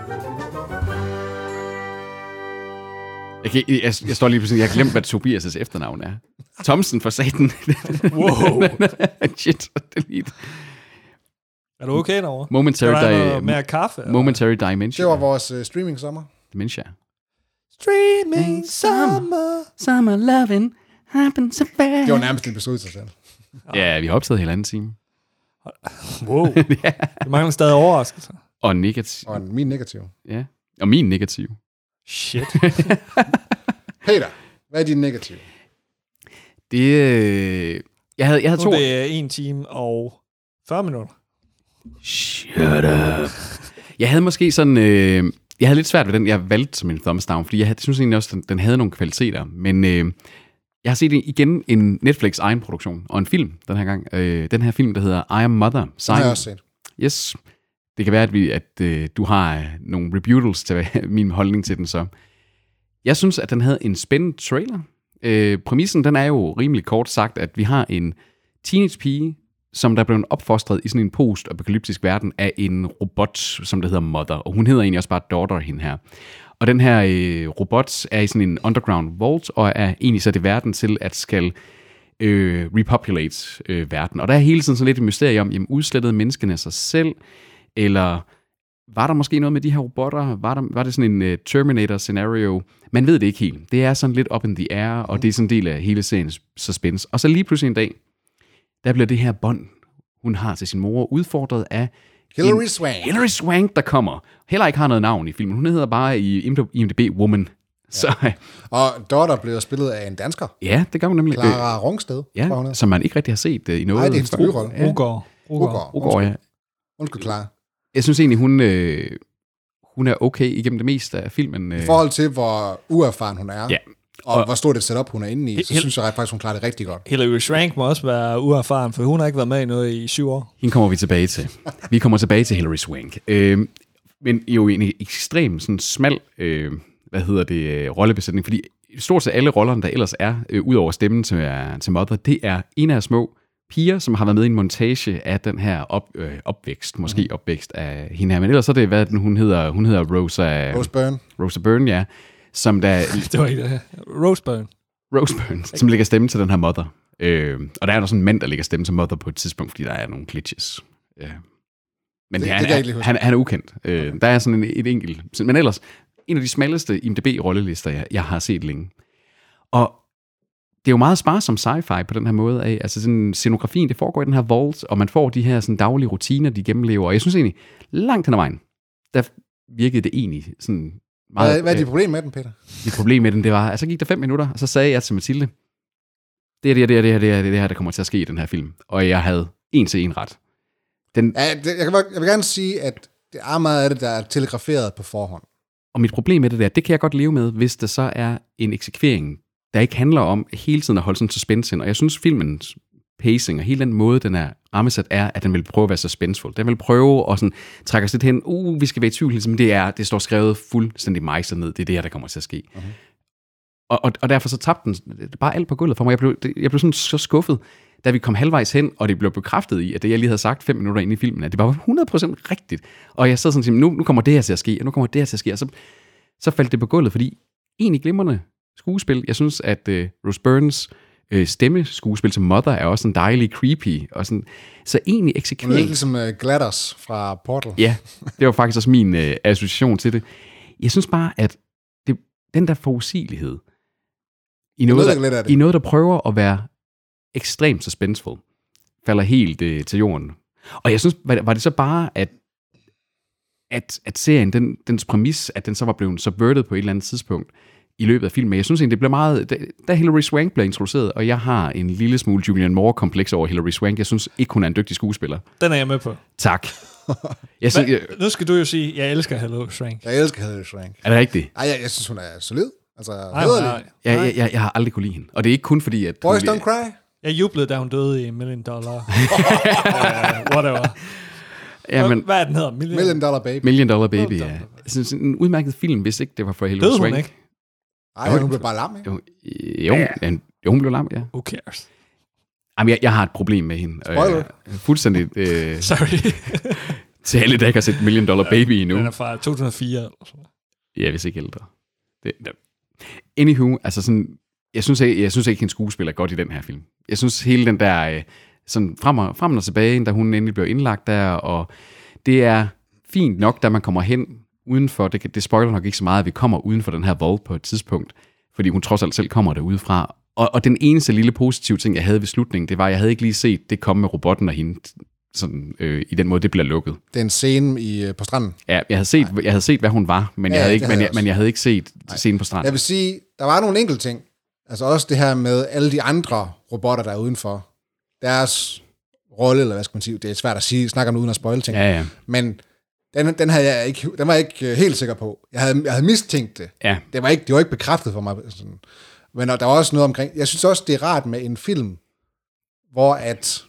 Jeg, kan, jeg, jeg, jeg står lige på sådan, jeg har glemt, hvad Tobias' efternavn er. Thomsen for satan. wow. Shit, delete. Er du okay derovre? Momentary, Skal der noget di- mere kaffe? eller? momentary Dimension. Det var vores uh, streaming-sommer. Dementia. Streaming summer. Summer loving happens so fast. Det var nærmest en episode i sig selv. Ja, vi har optaget hele anden time. Wow. Det mangler stadig overraskelser. Og negativ. Og min negativ. Ja. Og min negativ. Shit. Peter, hvad er din negativ? Det, øh, jeg havde, jeg havde Nu to... er det en time og fyrre minutter. Shut up. Jeg havde måske sådan... Øh, jeg havde lidt svært ved den, jeg valgte som en thumbs down, fordi jeg havde, synes egentlig også, den, den havde nogle kvaliteter. Men øh, jeg har set igen en Netflix egen produktion, og en film den her gang. Øh, den her film, der hedder I Am Mother. Den har jeg også set. Yes. Det kan være, at, vi, at øh, du har øh, nogle rebuttals til min holdning til den så. Jeg synes, at den havde en spændende trailer. Øh, præmissen, den er jo rimelig kort sagt, at vi har en teenage-pige, som der er blevet opfostret i sådan en post-apokalyptisk verden af en robot, som der hedder Mother. Og hun hedder egentlig også bare Daughter, hende her. Og den her øh, robot er i sådan en underground vault, og er egentlig sat i verden til at skal øh, repopulate øh, verden. Og der er hele tiden sådan lidt et mysterie om, jamen udslettede menneskene sig selv, eller var der måske noget med de her robotter? Var, der, var det sådan en uh, Terminator-scenario? Man ved det ikke helt. Det er sådan lidt up in the air, og det er sådan en del af hele seriens suspense. Og så lige pludselig en dag, der bliver det her bånd, hun har til sin mor, udfordret af Hilary Swank. Hilary Swank, der kommer. Heller ikke har noget navn i filmen. Hun hedder bare i I M D B Woman. Så, ja. Og Daughter bliver spillet af en dansker. Ja, det gør hun nemlig. Clara Rungsted. Ja, som man ikke rigtig har set uh, i noget. Nej, det er hendes debütrolle. Ja. Rugård. Rugård. Rugård, ja. Undskyld, Clara. Jeg synes egentlig, hun, øh, hun er okay igennem det meste af filmen. Øh. I forhold til, hvor uerfaren hun er, ja. og, og hvor stort et setup hun er inde i, så synes jeg faktisk, hun klarer det rigtig godt. Hilary Swank må også være uerfaren, for hun har ikke været med i noget i syv år. Hende kommer vi tilbage til. Vi kommer tilbage til Hilary Swank. Øh, men jo en ekstrem, sådan smal, øh, hvad hedder det, øh, rollebesætning, fordi stort set alle rollerne, der ellers er, øh, ud over stemmen til, uh, til Mother, det er en af små piger, som har været med i en montage af den her op, øh, opvækst, måske mm. opvækst af hende her. Men ellers så er det, hvad hun hedder, hun hedder Rosa... Rose Byrne. Rosa Byrne, ja. Som der... det var ikke det. Rose Byrne. Rose Byrne, som lægger stemme til den her Mother. Øh, og der er der sådan en mand, der lægger stemme til Mother på et tidspunkt, fordi der er nogle glitches. Ja. Men det, han, det er, han, han er ukendt. Øh, okay. Der er sådan en, et enkelt... Men ellers, en af de smalleste I M D B-rollelister, jeg, jeg har set længe. Og det er jo meget sparsom sci-fi på den her måde af, altså sådan scenografien, det foregår i den her vault, og man får de her sådan daglige rutiner, de gennemlever, og jeg synes egentlig, langt hen ad vejen, der virkede det egentlig sådan meget... Hvad, hvad er dit problem med den, Peter? Dit problem med den, det var, altså gik der fem minutter, og så sagde jeg til Mathilde, det er det, det er det her, det er det her, der kommer til at ske i den her film, og jeg havde en til en ret. Den, ja, det, jeg, kan, jeg vil gerne sige, at det er meget af det, der er telegraferet på forhånd. Og mit problem med det der, det kan jeg godt leve med, hvis der så er en eksekvering, der ikke handler om hele tiden at holde sådan suspense ind. Og jeg synes, filmens pacing og hele den måde, den er rammesat, er, at den vil prøve at være suspenseful. Den vil prøve at sådan, trække os lidt hen, uh, vi skal være i tvivl, men det, er, det står skrevet fuldstændig mejset ned. Det er det her, der kommer til at ske. Uh-huh. Og, og, og derfor så tabte den bare alt på gulvet for mig. Jeg blev, jeg blev sådan så skuffet, da vi kom halvvejs hen, og det blev bekræftet i, at det, jeg lige havde sagt fem minutter inde i filmen, at det var hundrede procent rigtigt. Og jeg sad sådan og sagde, nu, nu kommer det her til at ske, og nu kommer det her til at ske. Og så, så faldt det på gulvet, fordi egentlig glimrende skuespil. Jeg synes, at uh, Rose Byrnes uh, stemmeskuespil til Mother er også en dejlig creepy. Og sådan, så egentlig eksekvering... Hun er ligesom uh, Gladders fra Portal. Ja, det var faktisk også min uh, association til det. Jeg synes bare, at det, den der forudsigelighed i noget, der, i noget, der prøver at være ekstremt suspenseful, falder helt uh, til jorden. Og jeg synes, var det, var det så bare, at at, at serien, den, dens præmis, at den så var blevet subverted på et eller andet tidspunkt i løbet af filmen. Jeg synes egentlig, det blev meget... Da, da Hilary Swank blev introduceret, og jeg har en lille smule Julianne Moore-kompleks over Hilary Swank, jeg synes ikke, hun er en dygtig skuespiller. Den er jeg med på. Tak. Jeg synes, jeg, nu skal du jo sige, jeg elsker Hilary Swank. Jeg elsker Hilary Swank. Er det rigtigt? Ej, jeg, jeg synes, hun er solid. Altså, nej, nej, nej. Jeg, jeg, jeg, jeg har aldrig kunne lide hende. Og det er ikke kun fordi, at... Boys hun, don't cry. Jeg jublede, da hun døde i Million Dollar. uh, whatever. Ja, men, hvad er den hedder? Million, Million Dollar Baby. Million Dollar Baby, ja. Jeg synes, en udmærket film, hvis ikke det var for Hilary Swank. Døde hun ikke? Nej, hun blev bare lam, ikke? Jo, jo, ja. jo, hun blev lam, ja. Who cares? Jamen, jeg, jeg har et problem med hende. Spoiler. Øh, fuldstændig... Øh, Sorry. til alle, der ikke har set Million Dollar Baby endnu. Den er fra to tusind og fire. Eller sådan. Ja, hvis ikke ældre. Det, det. Anywho, altså sådan... Jeg synes, jeg, jeg synes ikke, hendes skuespil er godt i den her film. Jeg synes, hele den der... Øh, sådan frem og, frem og tilbage, da hun endelig blev indlagt der, og det er fint nok, da man kommer hen udenfor. Det, det spoiler nok ikke så meget, at vi kommer uden for den her vault på et tidspunkt, fordi hun trods alt selv kommer derudefra. Og, og den eneste lille positive ting, jeg havde ved slutningen, det var, at jeg havde ikke lige set det komme med robotten og hende, sådan, øh, i den måde, det bliver lukket. Den scene i, på stranden? Ja, jeg havde set, jeg havde set hvad hun var, men, ja, jeg, havde ikke, havde men, jeg, men jeg havde ikke set Nej. scenen på stranden. Jeg vil sige, der var nogle enkelte ting. Altså også det her med alle de andre robotter, der er udenfor. Deres rolle, eller hvad skal man sige, det er svært at sige, snakker om uden at spoile ting. Ja, ja. Men den, den, havde jeg ikke, den var jeg ikke helt sikker på. Jeg havde, jeg havde mistænkt det. Ja. Det var ikke, det var ikke bekræftet for mig. Sådan. Men der var også noget omkring, jeg synes også, det er rart med en film, hvor at,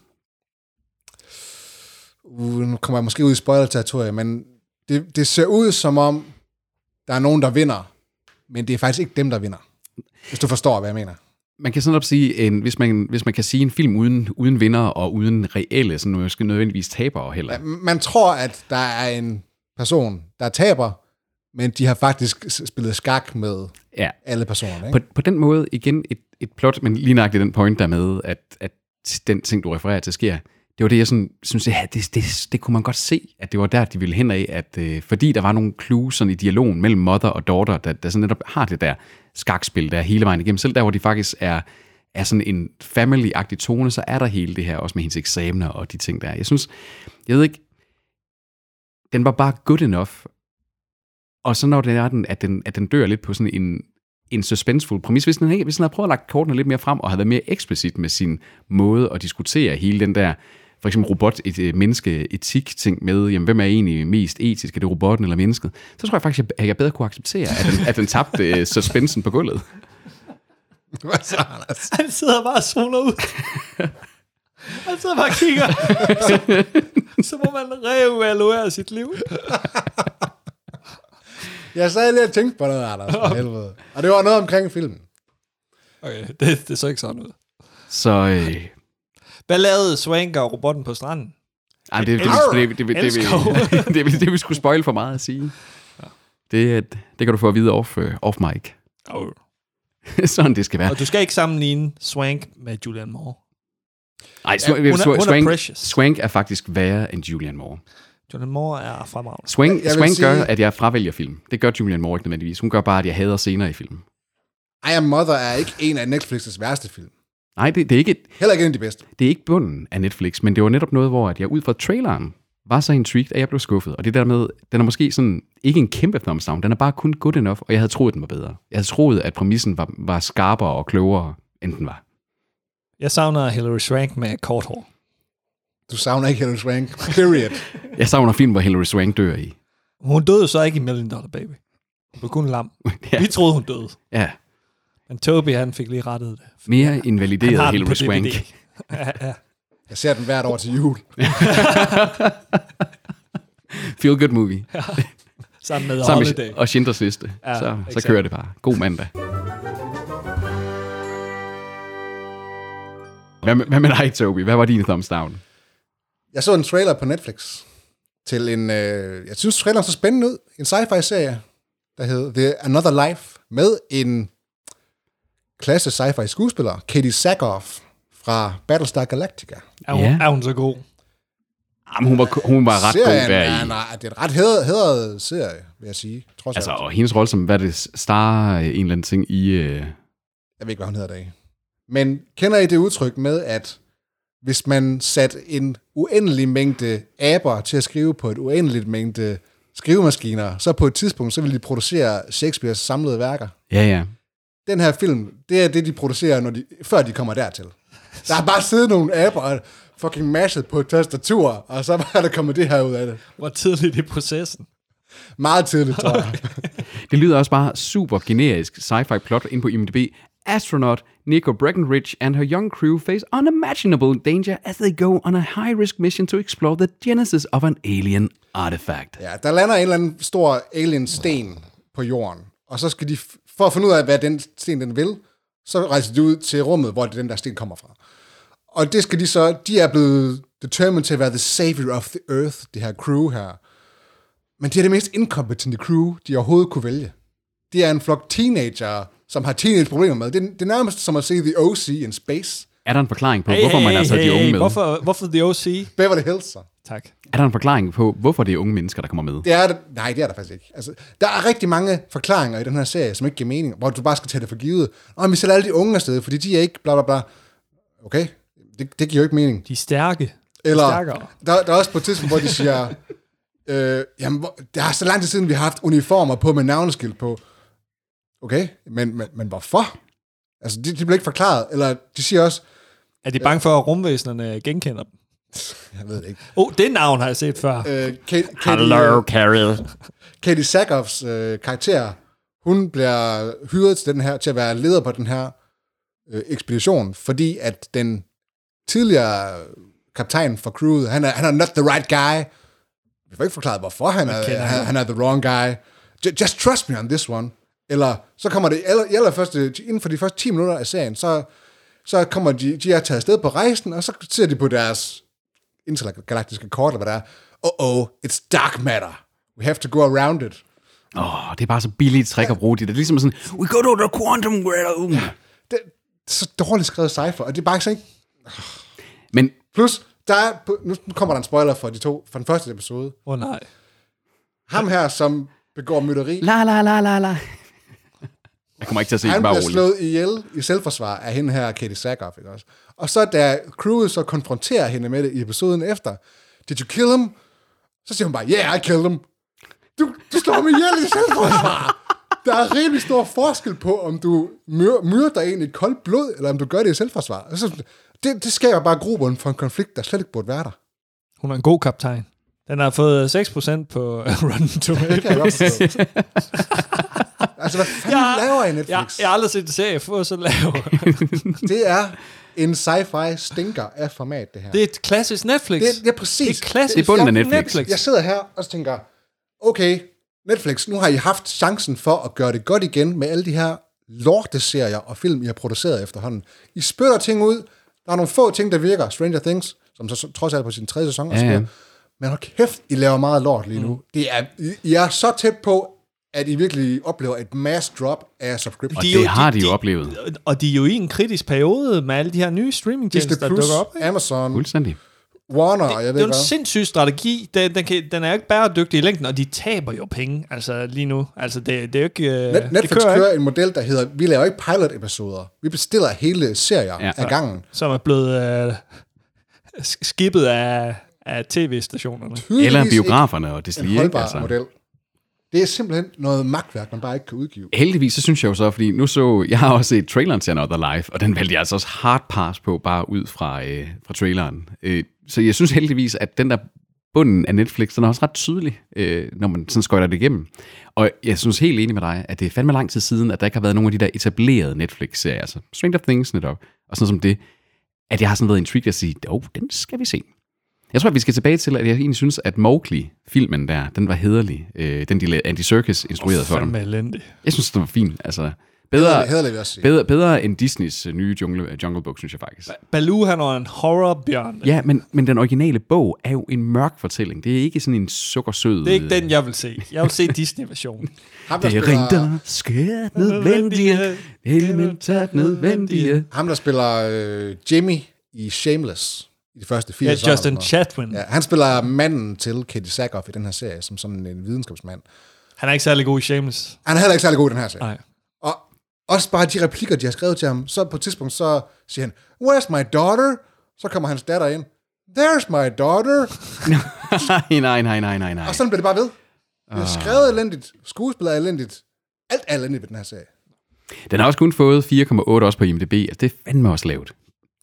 uh, nu kommer jeg måske ud i spoiler-territoriet, men det, det ser ud som om, der er nogen, der vinder, men det er faktisk ikke dem, der vinder. Hvis du forstår, hvad jeg mener. Man kan sådan op sige, en, hvis, man, hvis man kan sige en film uden, uden vinder og uden reelle, sådan måske nødvendigvis tabere heller. Man tror, at der er en person, der taber, men de har faktisk spillet skak med ja. alle personer. Ikke? På, på den måde, igen, et, et plot, men lige nøjagtigt den point der med, at, at den ting, du refererer til, sker, det var det, jeg sådan, synes, ja, det, det, det kunne man godt se, at det var der, de ville hen af, at øh, fordi der var nogle clues sådan i dialogen mellem mother og daughter, der, der sådan netop har det der skakspil der hele vejen igennem, selv der, hvor de faktisk er, er sådan en family-agtig tone, så er der hele det her, også med hendes eksamener og de ting der. Jeg synes, jeg ved ikke, den var bare good enough, og så når det er den, at den, at den dør lidt på sådan en, en suspensefuld præmis, hvis den, hvis den havde prøvet at lagt kortene lidt mere frem, og havde været mere eksplicit med sin måde at diskutere hele den der, for eksempel robot, et, et menneske-etik-ting med, jamen, hvem er egentlig mest etisk, er det robotten eller mennesket, så tror jeg faktisk, at jeg bedre kunne acceptere, at den, at den tabte uh, suspensen på gulvet. Hvad så, Anders? Han sidder bare og zoner ud. Han sidder bare og kigger. Så, så må man reevaluere sit liv. Jeg sad lige og tænkte på noget, Anders, for helvede. Og det var noget omkring filmen. Okay, det, det så ikke sådan ud. Så... Øh, Hvad lavede Swank og robotten på stranden? ej, det, det, det, det, det, det, det, det, det, det, det vi skulle spoil for meget at sige. Det, det kan du få at vide off, uh, off mic. Oh. Sådan det skal være. Og du skal ikke sammenligne Swank med Julianne Moore. Nej, Ja, hun er- hun er Swank, precious. Swank er faktisk værre end Julianne Moore. Julianne Moore er fremragende. Swank, Jeg vil Swank sige- gør, at jeg fravælger film. Det gør Julianne Moore ikke nødvendigvis. Hun gør bare, at jeg hader scener i film. I Am Mother er ikke en af Netflix's værste film. Nej, det, det, er ikke, Heller ikke en af de bedste. det er ikke bunden af Netflix, men det var netop noget, hvor at jeg ud fra traileren var så intrigued, at jeg blev skuffet. Og det der med, den er måske sådan, ikke en kæmpe thumbs down, den er bare kun good enough, og jeg havde troet, den var bedre. Jeg havde troet, at præmissen var, var skarpere og klogere, end den var. Jeg savner Hilary Swank med kort hår. Du savner ikke Hilary Swank. Period. Jeg savner film, hvor Hilary Swank dør i. Hun døde så ikke i Million Dollar Baby. Hun var kun lam. Ja. Vi troede, hun døde. Ja, Men Toby, han fik lige rettet det. mere Han invalideret har den Hilary på Swank. D V D. Ja, ja. Jeg ser den hvert år til jul. Feel good movie. Sammen med Sammen Holiday. med, og Schindlers Liste. Ja, så, så exakt. kører det bare. God mandag. Hvad med, hvad med dig, Toby? Hvad var din thumbs down? Jeg så en trailer på Netflix til en, øh, jeg synes traileren så spændende ud, en sci-fi-serie, der hed The Another Life, med en klasse sci-fi skuespiller, Katie Sackhoff fra Battlestar Galactica. Er hun, Ja. er hun så god? Jamen, hun var, hun var ret Serien god der er, i. nej, det er en ret hædret, hædret serie, vil jeg sige. Trods Altså, alt. og hendes rolle som, hvad er det, star en eller anden ting i... Øh, Jeg ved ikke, hvad hun hedder der i. Men kender I det udtryk med, at hvis man satte en uendelig mængde aber til at skrive på et uendeligt mængde skrivemaskiner, så på et tidspunkt, så vil de producere Shakespeares samlede værker. ja, ja. Den her film, det er det, de producerer, når de, før de kommer dertil. Der er bare siddet nogle aber og fucking mashet på et tastatur, og så var der kommet det her ud af det. Hvor tidligt i processen? Meget tidligt, tror jeg. Det lyder også bare super generisk sci-fi plot ind på I M D B. Astronaut Nico Breckenridge and her young crew face unimaginable danger as they go on a high-risk mission to explore the genesis of an alien artifact. Ja, der lander en eller anden stor alien sten på jorden, og så skal de, f- for at finde ud af, hvad den sten den vil, så rejser de ud til rummet, hvor den der sten kommer fra. Og det skal de så, de er blevet determined til at være the savior of the earth, det her crew her. Men de er det mest inkompetente crew, de overhovedet kunne vælge. De er en flok teenager, som har teenage-problemer med. Det er, det er nærmest som at se The O C in space. Er der en forklaring på, hvorfor man har taget de unge med? Hvorfor, hvorfor The O C? Beverly Hills, så. Tak. Er der en forklaring på, hvorfor det er unge mennesker, der kommer med? Det er det. Nej, det er der faktisk ikke. Altså, der er rigtig mange forklaringer i den her serie, som ikke giver mening, hvor du bare skal tage det for givet. Og vi sætter alle de unge afsted, fordi de er ikke bla bla bla. Okay, det, det giver jo ikke mening. De er stærke. Eller, Stærkere. der, der er også på et tidspunkt, hvor de siger, øh, jamen, hvor- det er så lang tid siden, vi har haft uniformer på med navneskilt på. Okay, men, men, men hvorfor? Altså, de, de bliver ikke forklaret. Eller de siger også, Er de bange for, at rumvæsenerne genkender dem? jeg ved det ikke. Oh, det navn har jeg set før. Øh, Kate, Katie, Carrie. Katie Sackhoffs øh, karakter, hun bliver hyret til den her, til at være leder på den her øh, ekspedition, fordi at den tidligere kaptajn for crewet, han er, han er not the right guy. Vi får ikke forklaret, hvorfor han er, kender han, ham. han er the wrong guy. J- just trust me on this one. Eller så kommer det, aller, aller første, inden for de første ti minutter af serien, så, så kommer de, de er taget afsted på rejsen, og så ser de på deres intergalaktiske kort, eller hvad det er. Oh oh, it's dark matter. We have to go around it. Åh, oh, det er bare så billigt trick at bruge det. Det er ligesom sådan, we go to the quantum realm. Det, det er så dårligt skrevet sci-fi, og det er bare så ikke... Men Plus, Der er, nu kommer der en spoiler for de to, for den første episode. Åh oh, nej. Ham her, som begår mytteri. La la la la la. Jeg kommer ikke til at se han det, bare bliver roligt. slået ihjel i selvforsvar af hende her, Katie Sackhoff, ikke også? Og så da crewet så konfronterer hende med det i episoden efter, did you kill him? Så siger hun bare, yeah, I killed him. Du, du slår mig ihjel i selvforsvar. Der er rimelig stor forskel på, om du myr, myrder en i koldt blod, eller om du gør det i selvforsvar. Altså, det, det skaber bare grobund for en konflikt, der slet ikke burde være der. Hun er en god kaptajn. Den har fået seks procent på Rotten Tomatoes. Det kan jeg godt forstå. Altså, hvad fanden Jeg- laver I Netflix? Jeg, jeg har aldrig set en serie få så lav. Det er en sci-fi stinker af format, det her. Det er et klassisk Netflix. det, det er præcis. Det er klassisk Det er bunden af fucking Netflix. Netflix. Jeg sidder her og så tænker, okay, Netflix, nu har I haft chancen for at gøre det godt igen med alle de her lorteserier og film, I har produceret efterhånden. I spytter ting ud. Der er nogle få ting, der virker. Stranger Things, som så trods alt på sin tredje sæson. Ja, ja. Men hold kæft, I laver meget lort lige nu. Mm. Det er, I, I er så tæt på, at I virkelig oplever et mass drop af subscription. Og De er det jo- har de- de jo de- oplevet. Og de er jo i en kritisk periode med alle de her nye streamingtjenester, Disney der Plus, dukker op. Ikke? Amazon, Fuldstændig. Warner, og jeg Det er ved jo en hvad. sindssyg strategi. Den, den, kan, den er jo ikke bæredygtig i længden, og de taber jo penge altså lige nu. Altså, det, det er jo ikke... øh, Net- Netflix det kører kører ikke, en model, der hedder, vi laver ikke pilot-episoder. Vi bestiller hele serier Ja. ja. af gangen. som er blevet øh, skibet af, af tv-stationerne. Tydeligvis Eller ikke biograferne og en deslige, ikke? holdbar Altså. model. Det er simpelthen noget magtværk, man bare ikke kan udgive. Heldigvis, så synes jeg jo så, fordi nu så, jeg har også set traileren til Another Life, og den valgte jeg altså også hard pass på, bare ud fra, øh, fra traileren. Øh, så jeg synes heldigvis, at den der bunden af Netflix, den er også ret tydelig, øh, når man sådan skøjter det igennem. Og jeg synes helt enig med dig, at det er fandme lang tid siden, at der ikke har været nogen af de der etablerede Netflix-serier, altså Stranger Things netop, og sådan som det, at jeg har sådan været intrigued at sige, åh, den skal vi se. Jeg tror, at vi skal tilbage til, at jeg egentlig synes, at Mowgli-filmen der, den var hæderlig. Øh, den, de lavede Andy Serkis instruerede for dem. Fandme elendig. Jeg synes, det var fint. Altså, Bedre, bedre, hedder det, vil jeg også sige. bedre, bedre end Disneys nye jungle, Jungle Book, synes jeg faktisk. Baloo, han er en horrorbjørn. Ja, men, men den originale bog er jo en mørk fortælling. Det er ikke sådan en sukkersød... Det er ikke den, jeg vil se. Jeg vil se Disney-versionen. Ham, der Det er spiller, rent og skørt nødvendige, elementært nødvendige. ham, der spiller øh, Jimmy i Shameless i de første fire Ja, sæsoner. Justin eller sådan Chatwin. noget. Ja, han spiller manden til Katie Sackhoff i den her serie, som sådan en videnskabsmand. Han er ikke særlig god i Shameless. Han er heller ikke særlig god i den her serie. Nej. Og også bare de replikker, de har skrevet til ham, så på et tidspunkt, så siger han, where's my daughter? Så kommer hans datter ind. There's my daughter. nej, nej, nej, nej, nej, nej. Og sådan bliver det bare ved. Det er skrevet elendigt, skuespillet er elendigt. Alt er elendigt ved den her serie. Den har også kun fået fire komma otte også på I M D B. Altså, det er fandme også lavt.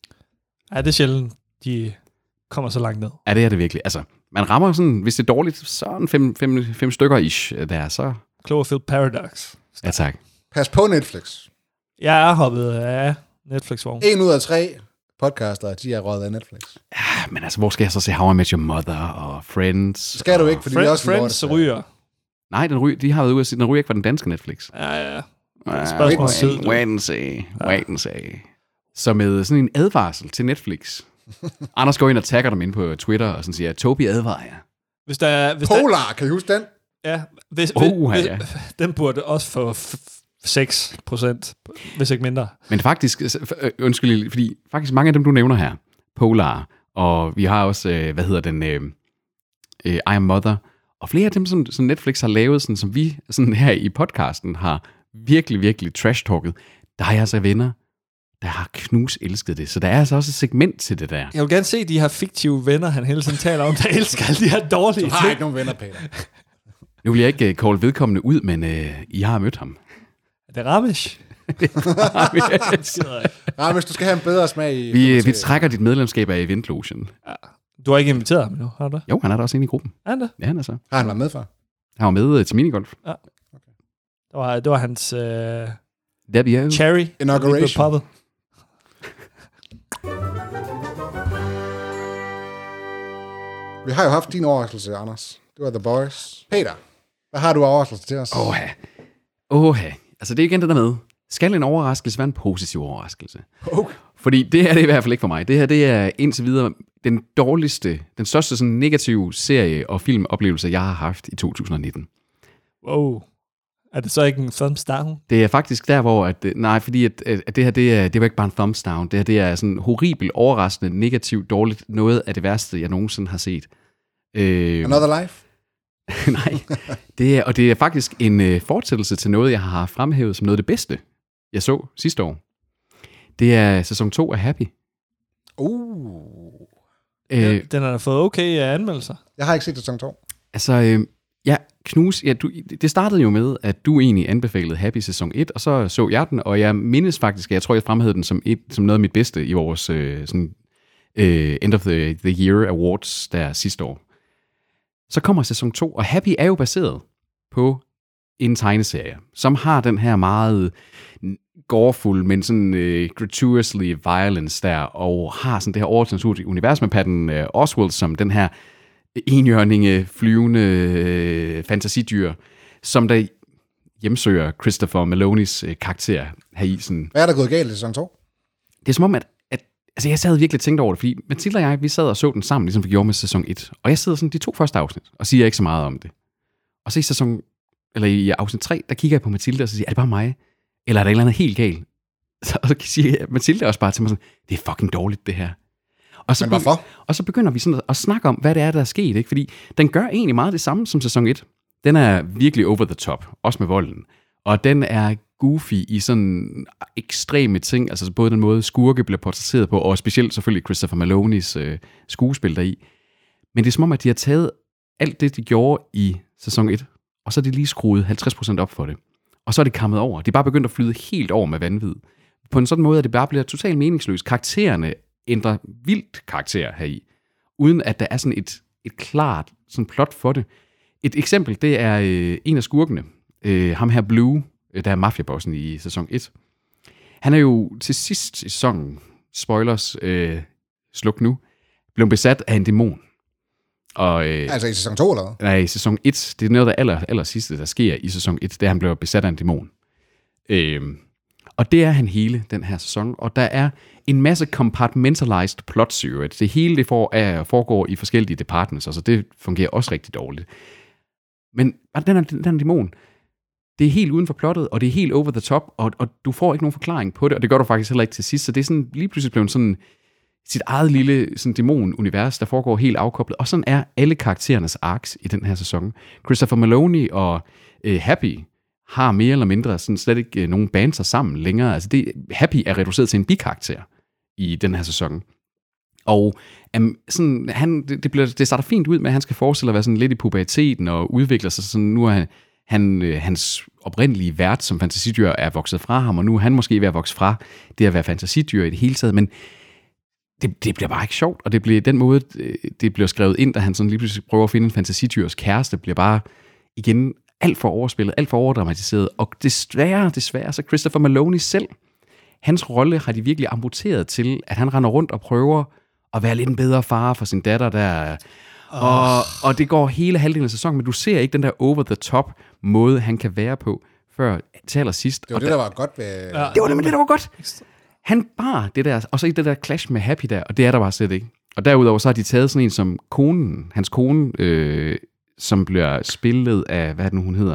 Ja, det er sjældent, de kommer så langt ned. Ja, det er det virkelig. Altså, man rammer sådan, hvis det er dårligt, så en fem, fem, fem stykker ish der, så... Cloverfield Paradox. Ja, tak. Pas på Netflix. Jeg er hoppet af Netflix-vogn. En ud af tre podcaster, de er røget af Netflix. Ja, men altså, hvor skal jeg så se How I Met Your Mother og Friends? Skal du og... ikke, fordi det er også en Friends lorteserie. ryger. Nej, den ryger, de har været ude at sige, den ryger ikke fra den danske Netflix. Ja, ja. Uh, spørgsmål om tid, du. Wait and see, wait and see. Så med sådan en advarsel til Netflix. Anders går ind og tagger dem ind på Twitter og sådan siger, Tobi advarer jer. Hvis der, er- hvis der, Polar, kan I huske den? ja, hvis, Oh, hvis, ja. den burde også få f- seks procent, hvis ikke mindre. Men faktisk, øh, undskyld, lige, fordi faktisk mange af dem, du nævner her, Polar, og vi har også, øh, hvad hedder den, øh, øh, I Am Mother, og flere af dem, som, som Netflix har lavet, sådan, som vi sådan her i podcasten har virkelig, virkelig trash-talket, der har jeg altså venner, der har knus elsket det. Så der er altså også et segment til det der. Jeg vil gerne se de her fiktive venner, han hele tiden taler om, der elsker alle de her dårlige Du har ting. ikke nogen venner, Peter. Nu vil jeg ikke uh, call vedkommende ud, men uh, I har mødt ham. Er det Ramesh? Nej, hvis du skal have en bedre smag i... vi, uh, vi trækker dit medlemskab af Eventlotion. Du har ikke inviteret ham endnu, har du det? Jo, han er der også inde i gruppen. Er han det? Ja, han er så. Har han været med for? Han var med uh, til minigolf. Det var, det var hans uh, Der vi er jo. cherry. Inauguration. der blev poppet. Vi har jo haft din overraskelse, Anders. Det var The Boys. Peter, hvad har du af overraskelse til os? Åh, Åh, altså det er igen det der med. Skal en overraskelse være en positiv overraskelse? Okay. Fordi det her det er i hvert fald ikke for mig. Det her det er indtil videre den dårligste, den største sådan negative serie- og filmoplevelse, jeg har haft i to tusind nitten. Wow. Er det så ikke en thumbs down? Det er faktisk der, hvor... At, nej, fordi at, at det her, det, er, det var ikke bare en thumbs down. Det her, det er sådan horribelt, overraskende, negativt, dårligt. Noget af det værste, jeg nogensinde har set. Øh, Another Life? nej, det er, og det er faktisk en øh, fortsættelse til noget, jeg har fremhævet som noget af det bedste, jeg så sidste år. Det er sæson to af Happy. Uh. Den, Øh, den har da fået okay anmeldelser. Jeg har ikke set sæson to. altså, øh, ja, Knus, ja, du, det startede jo med, at du egentlig anbefalede Happy sæson et, og så så jeg den, og jeg mindes faktisk, at jeg tror, jeg fremhævede den som, et, som noget af mit bedste i vores øh, sådan, øh, End of the, the Year Awards der sidste år. Så kommer sæson to, og Happy er jo baseret på en tegneserie, som har den her meget gorefuld, men sådan uh, gratuitously violence der, og har sådan det her overnaturlige univers med Patton uh, Oswalt som den her enhjørninge, flyvende uh, fantasidyr, som der hjemsøger Christopher Maloneys uh, karakter her i. Sådan. Hvad er der gået galt i sæson to? Det er som om, at, at altså jeg sad virkelig og tænkte over det, fordi Mathilde og jeg, vi sad og så den sammen, ligesom vi gjorde med sæson et, og jeg sidder sådan de to første afsnit, og siger ikke så meget om det. Og så i sæson, eller i afsnit tre, der kigger jeg på Mathilde, og så siger, er det bare mig? Eller er der et eller andet helt galt? Så, og så siger Mathilde også bare til mig sådan, det er fucking dårligt, det her. Og så, Men hvorfor? og så begynder vi sådan at, at snakke om, hvad det er, der er sket, ikke? Fordi den gør egentlig meget det samme som sæson et. Den er virkelig over the top, også med volden. Og den er goofy i sådan ekstreme ting, altså både den måde skurke bliver portrætteret på, og specielt selvfølgelig Christopher Maloneys øh, skuespil deri. Men det er som om, at de har taget alt det, de gjorde i sæson et, og så er de lige skruet halvtreds procent op for det. Og så er det kammet over. De er bare begyndt at flyde helt over med vanvid. På en sådan måde, at det bare bliver totalt meningsløst. Karaktererne ændrer vildt karakter heri, uden at der er sådan et, et klart sådan plot for det. Et eksempel, det er øh, en af skurkene, øh, ham her Blue, der er mafiabossen i sæson et. Han er jo til sidst i sæsonen, spoilers, øh, sluk nu, blev besat af en dæmon. Og, øh, Altså i sæson to eller hvad? Nej, i sæson et, det er noget af det aller, aller sidste, der sker i sæson et, det er, at han bliver besat af en dæmon. Øh, og det er han hele den her sæson, og der er en masse compartmentalized plots, det hele det for, er, foregår i forskellige departments, altså det fungerer også rigtig dårligt. Men den her, den her dæmon, det er helt uden for plottet, og det er helt over the top, og, og du får ikke nogen forklaring på det, og det gør du faktisk heller ikke til sidst, så det er sådan lige pludselig blevet sådan sit eget lille sådan dæmon-univers, der foregår helt afkoblet, og sådan er alle karakterernes arcs i den her sæson. Christopher Maloney og øh, Happy har mere eller mindre sådan slet ikke øh, nogen banter sammen længere. Altså det, Happy er reduceret til en bikarakter i den her sæson. Og um, sådan, han, det, det, bliver, det starter fint ud med, at han skal forestille at være sådan lidt i puberteten og udvikle sig sådan, nu er han, han øh, hans oprindelige vært som fantasidyr er vokset fra ham, og nu er han måske ved at vokse fra det at være fantasidyr i det hele taget, men det, det bliver bare ikke sjovt, og det bliver den måde, det bliver skrevet ind, da han sådan lige pludselig prøver at finde en fantasidyrs kæreste, bliver bare igen alt for overspillet, alt for overdramatiseret, og desværre, desværre, så Christopher Maloney selv, hans rolle har de virkelig amputeret til, at han render rundt og prøver at være lidt en bedre far for sin datter der, oh. og, og det går hele halvdelen af sæsonen, men du ser ikke den der over-the-top måde, han kan være på, før til allersidst. Det var og det, der, der var godt ved... Ja. Det var det, det, der var godt. Han bar det der, og så i det der clash med Happy der, og det er der bare slet ikke. Og derudover så har de taget sådan en som konen, hans kone, øh, som bliver spillet af, hvad er det nu, hun hedder?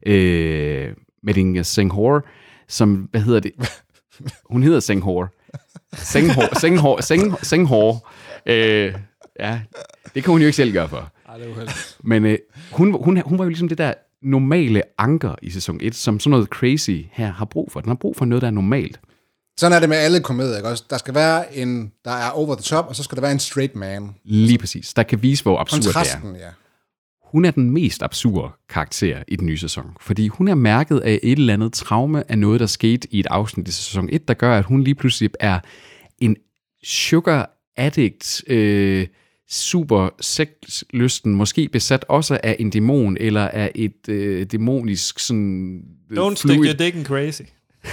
Øh, Meding Senghor, som, hvad hedder det? Hun hedder Senghor. Senghor, Senghor, Senghor, Senghor. Øh, ja, det kan hun jo ikke selv gøre for. Ej, det er uheldigt. Men øh, hun, hun, hun var jo ligesom det der normale anker i sæson et, som sådan noget crazy her har brug for. Den har brug for noget, der er normalt. Sådan er det med alle komedier, ikke også? Der skal være en, der er over the top, og så skal der være en straight man. Lige præcis. Der kan vise, hvor absurd det er. Kontrasten, ja. Hun er den mest absurde karakter i den nye sæson, fordi hun er mærket af et eller andet traume af noget, der skete i et afsnit i sæson et, der gør, at hun lige pludselig er en sugar addict, øh, super sexlysten, måske besat også af en dæmon, eller af et øh, dæmonisk sådan... Don't fluid. Stick your dick in crazy.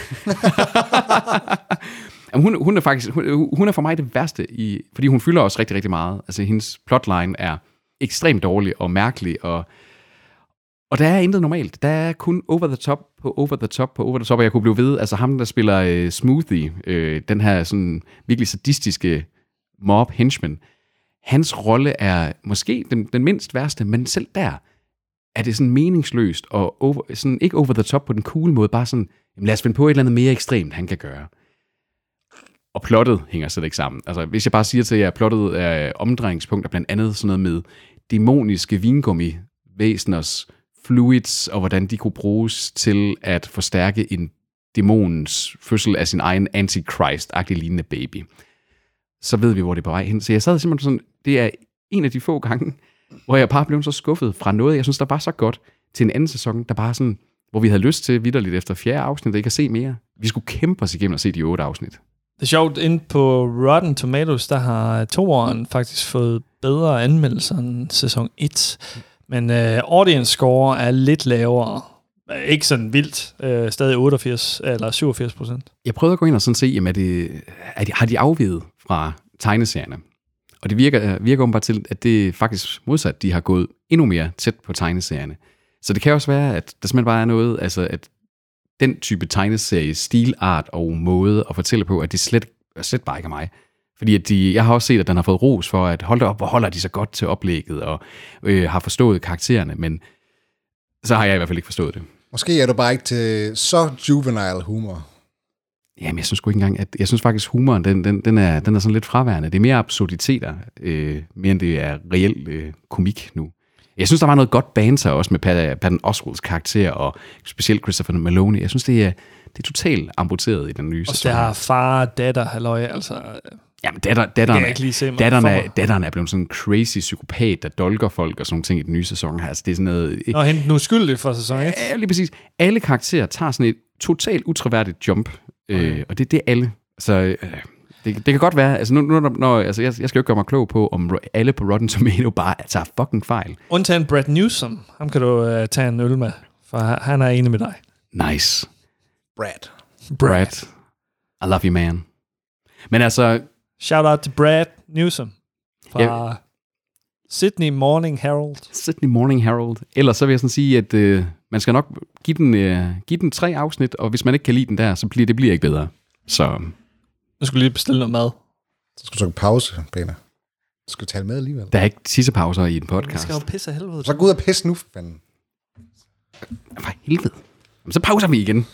hun, hun er faktisk hun, hun er for mig det værste i, fordi hun fylder også rigtig rigtig meget. Altså hendes plotline er ekstremt dårlig og mærkelig, og og der er intet normalt. Der er kun over the top på over the top på over the top, og jeg kunne blive ved. Altså ham der spiller uh, Smoothie, uh, den her sådan virkelig sadistiske mob henchman. Hans rolle er måske den, den mindst værste, men selv der er det sådan meningsløst, og over, sådan, ikke over the top på den cool måde, bare sådan, jamen, lad os finde på et eller andet mere ekstremt, han kan gøre. Og plottet hænger slet ikke sammen. Altså, hvis jeg bare siger til jer, at plottet er omdrejningspunkter, blandt andet sådan noget med dæmoniske vingummi-væseners fluids, og hvordan de kunne bruges til at forstærke en dæmonens fødsel af sin egen antichrist-agtig lignende baby. Så ved vi, hvor det er på vej hen. Så jeg sad simpelthen sådan, det er en af de få gange, hvor jeg bare blev så skuffet fra noget, jeg synes, der var så godt, til en anden sæson, der bare sådan, hvor vi havde lyst til vitterligt efter fjerde afsnit, ikke at se mere. Vi skulle kæmpe os igennem at se de otte afsnit. Det er sjovt, inde på Rotten Tomatoes, der har toeren faktisk fået bedre anmeldelser end sæson et. Men uh, audience score er lidt lavere. Ikke sådan vildt. Uh, stadig otteogfirs eller syvogfirs procent. Jeg prøvede at gå ind og sådan se, jamen er det, er de, har de afviget fra tegneserierne? Og det virker, virker om bare til, at det faktisk modsat, de har gået endnu mere tæt på tegneserierne. Så det kan også være, at der simpelthen bare er noget, altså at den type tegneserie, stilart og måde at fortælle på, at det slet, slet bare ikke er mig. Fordi at de, jeg har også set, at den har fået ros for, at holde op, hvor holder de så godt til oplægget, og øh, har forstået karaktererne, men så har jeg i hvert fald ikke forstået det. Måske er du bare ikke til så juvenile humor. Jamen, jeg synes sgu ikke engang, at jeg synes faktisk, humoren, den, den, den, er, den er sådan lidt fraværende. Det er mere absurditeter, øh, mere end det er reelt øh, komik nu. Jeg synes, der var noget godt banter også med Patton Oswalts karakter, og specielt Christopher Maloney. Jeg synes, det er, det er totalt amputeret i den nye sæson. Og det har far og datter, halløj, altså... Jamen, datter, datteren, jeg ikke lige se datteren, er, datteren er blevet sådan en crazy psykopat, der dolker folk og sådan nogle ting i den nye sæson her. Altså, det er sådan noget... Nå, hente den uskyldig for sæson et. Ja, lige præcis. Alle karakterer tager sådan et totalt utroværdigt jump, okay. øh, og det er det alle. Så øh, det, det kan godt være... Altså, nu, nu, når, altså jeg, jeg skal jo ikke gøre mig klog på, om alle på Rotten Tomato bare tager fucking fejl. Undtagen Brad Newsom. Ham kan du uh, tage en øl med, for han er enig med dig. Nice. Brad. Brad. I love you, man. Men altså... Shout out til Brad Newsom fra ja. Sydney Morning Herald. Sydney Morning Herald. Ellers så vil jeg sådan sige, at øh, man skal nok give den, øh, give den tre afsnit, og hvis man ikke kan lide den der, så bliver det bliver ikke bedre. Så... Nu skulle lige bestille noget mad. Så skal du tage pause, Peter. Du skal tale med alligevel. Der er ikke tissepauser i en podcast. Vi skal jo pisse af helvede. Så gå ud og pisse nu, for fanden. For helvede. Jamen, så pauser vi igen.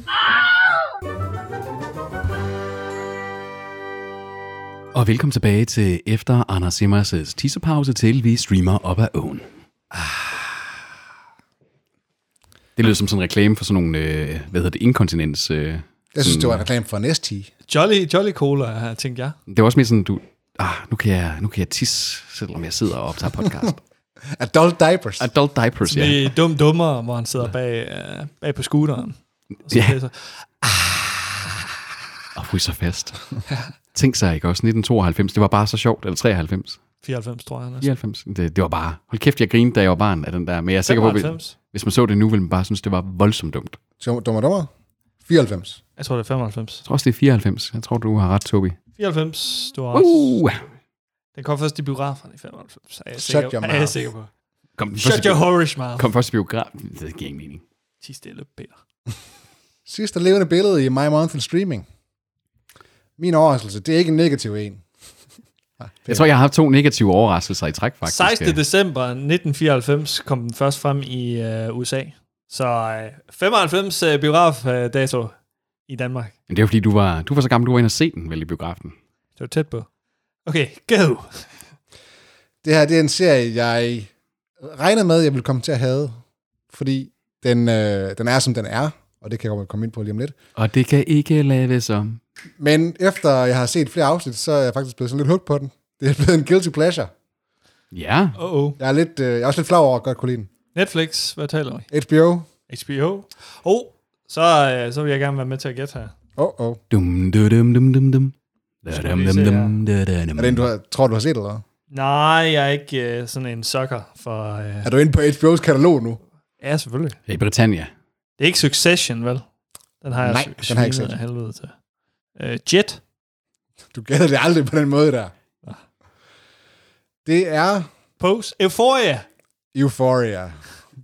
Og velkommen tilbage til efter Anders Simmers tissepause til vi streamer op ad åen. Det lyder som sådan en reklame for sådan nogle, øh, hvad hedder det, inkontinens... Øh, jeg synes, det var en reklame for Nestea. Jolly, Jolly Cola, tænkte jeg. Det var også mere sådan, du... Ah, nu kan jeg, nu kan jeg tisse, selvom jeg sidder og optager podcast. Adult diapers. Adult diapers, ja. Det er dum dummer, hvor han sidder bag, uh, bag på scooteren. Og så ja. Så, ah, og fryser fast. Tænk sig ikke også, nitten tooghalvfems, det var bare så sjovt, eller treoghalvfems? fireoghalvfems, tror jeg. fireoghalvfems, det, det var bare, hold kæft, jeg grinede, da jeg var barn af den der, men jeg er sikker på, hvis, hvis man så det nu, ville man bare synes, det var voldsomt dumt. Dummer, dummer? fireoghalvfems. Jeg tror, det er femoghalvfems. Jeg tror også, det er fireoghalvfems. Jeg tror, du har ret, Tobi. fireoghalvfems, du har ret. Uh. Den kom først i biograferne i femoghalvfems. Er jeg Shut sikker, your er jeg sikker på. Kom Shut your whorish mouth. Kom først i biografen. Det giver ingen mening. Ti stille, Peter. Sidste levende billede i My Monthly Streaming. Min overraskelse, det er ikke en negativ en. Jeg tror, jeg har haft to negative overraskelser i træk, faktisk. sekstende december nitten fireoghalvfems kom den først frem i uh, U S A. Så uh, femoghalvfems uh, biografdato uh, i Danmark. Men det er jo fordi, du var, du var så gammel, du var inde og se den vel i biografen. Det var tæt på. Okay, go! Det her, det er en serie, jeg regnede med, jeg ville komme til at have. Fordi den, øh, den er, som den er. Og det kan jeg komme ind på lige om lidt. Og det kan ikke laves om. Men efter jeg har set flere afsnit, så er jeg faktisk blevet sådan lidt hooked på den. Det er blevet en guilty pleasure. Ja. Uh-oh. Jeg er, lidt, øh, jeg er også lidt flov over at godt kunne lide den. Netflix, hvad taler vi? H B O. H B O. Oh, så, øh, så vil jeg gerne være med til at gætte her. Oh, oh. Dum, dum, dum, dum, dum, dum. Er det en, du tror, du har set, eller hvad? Nej, jeg er ikke øh, sådan en sucker for... Øh... Er du inde på H B O's katalog nu? Ja, selvfølgelig. Det er i Britannia. Det er ikke Succession, vel? Den har jeg Nej, s- den har jeg ikke set. af helvede til. Uh, Jet. Du gætter det aldrig på den måde der. Ja. Det er Pose. Euphoria. Euphoria.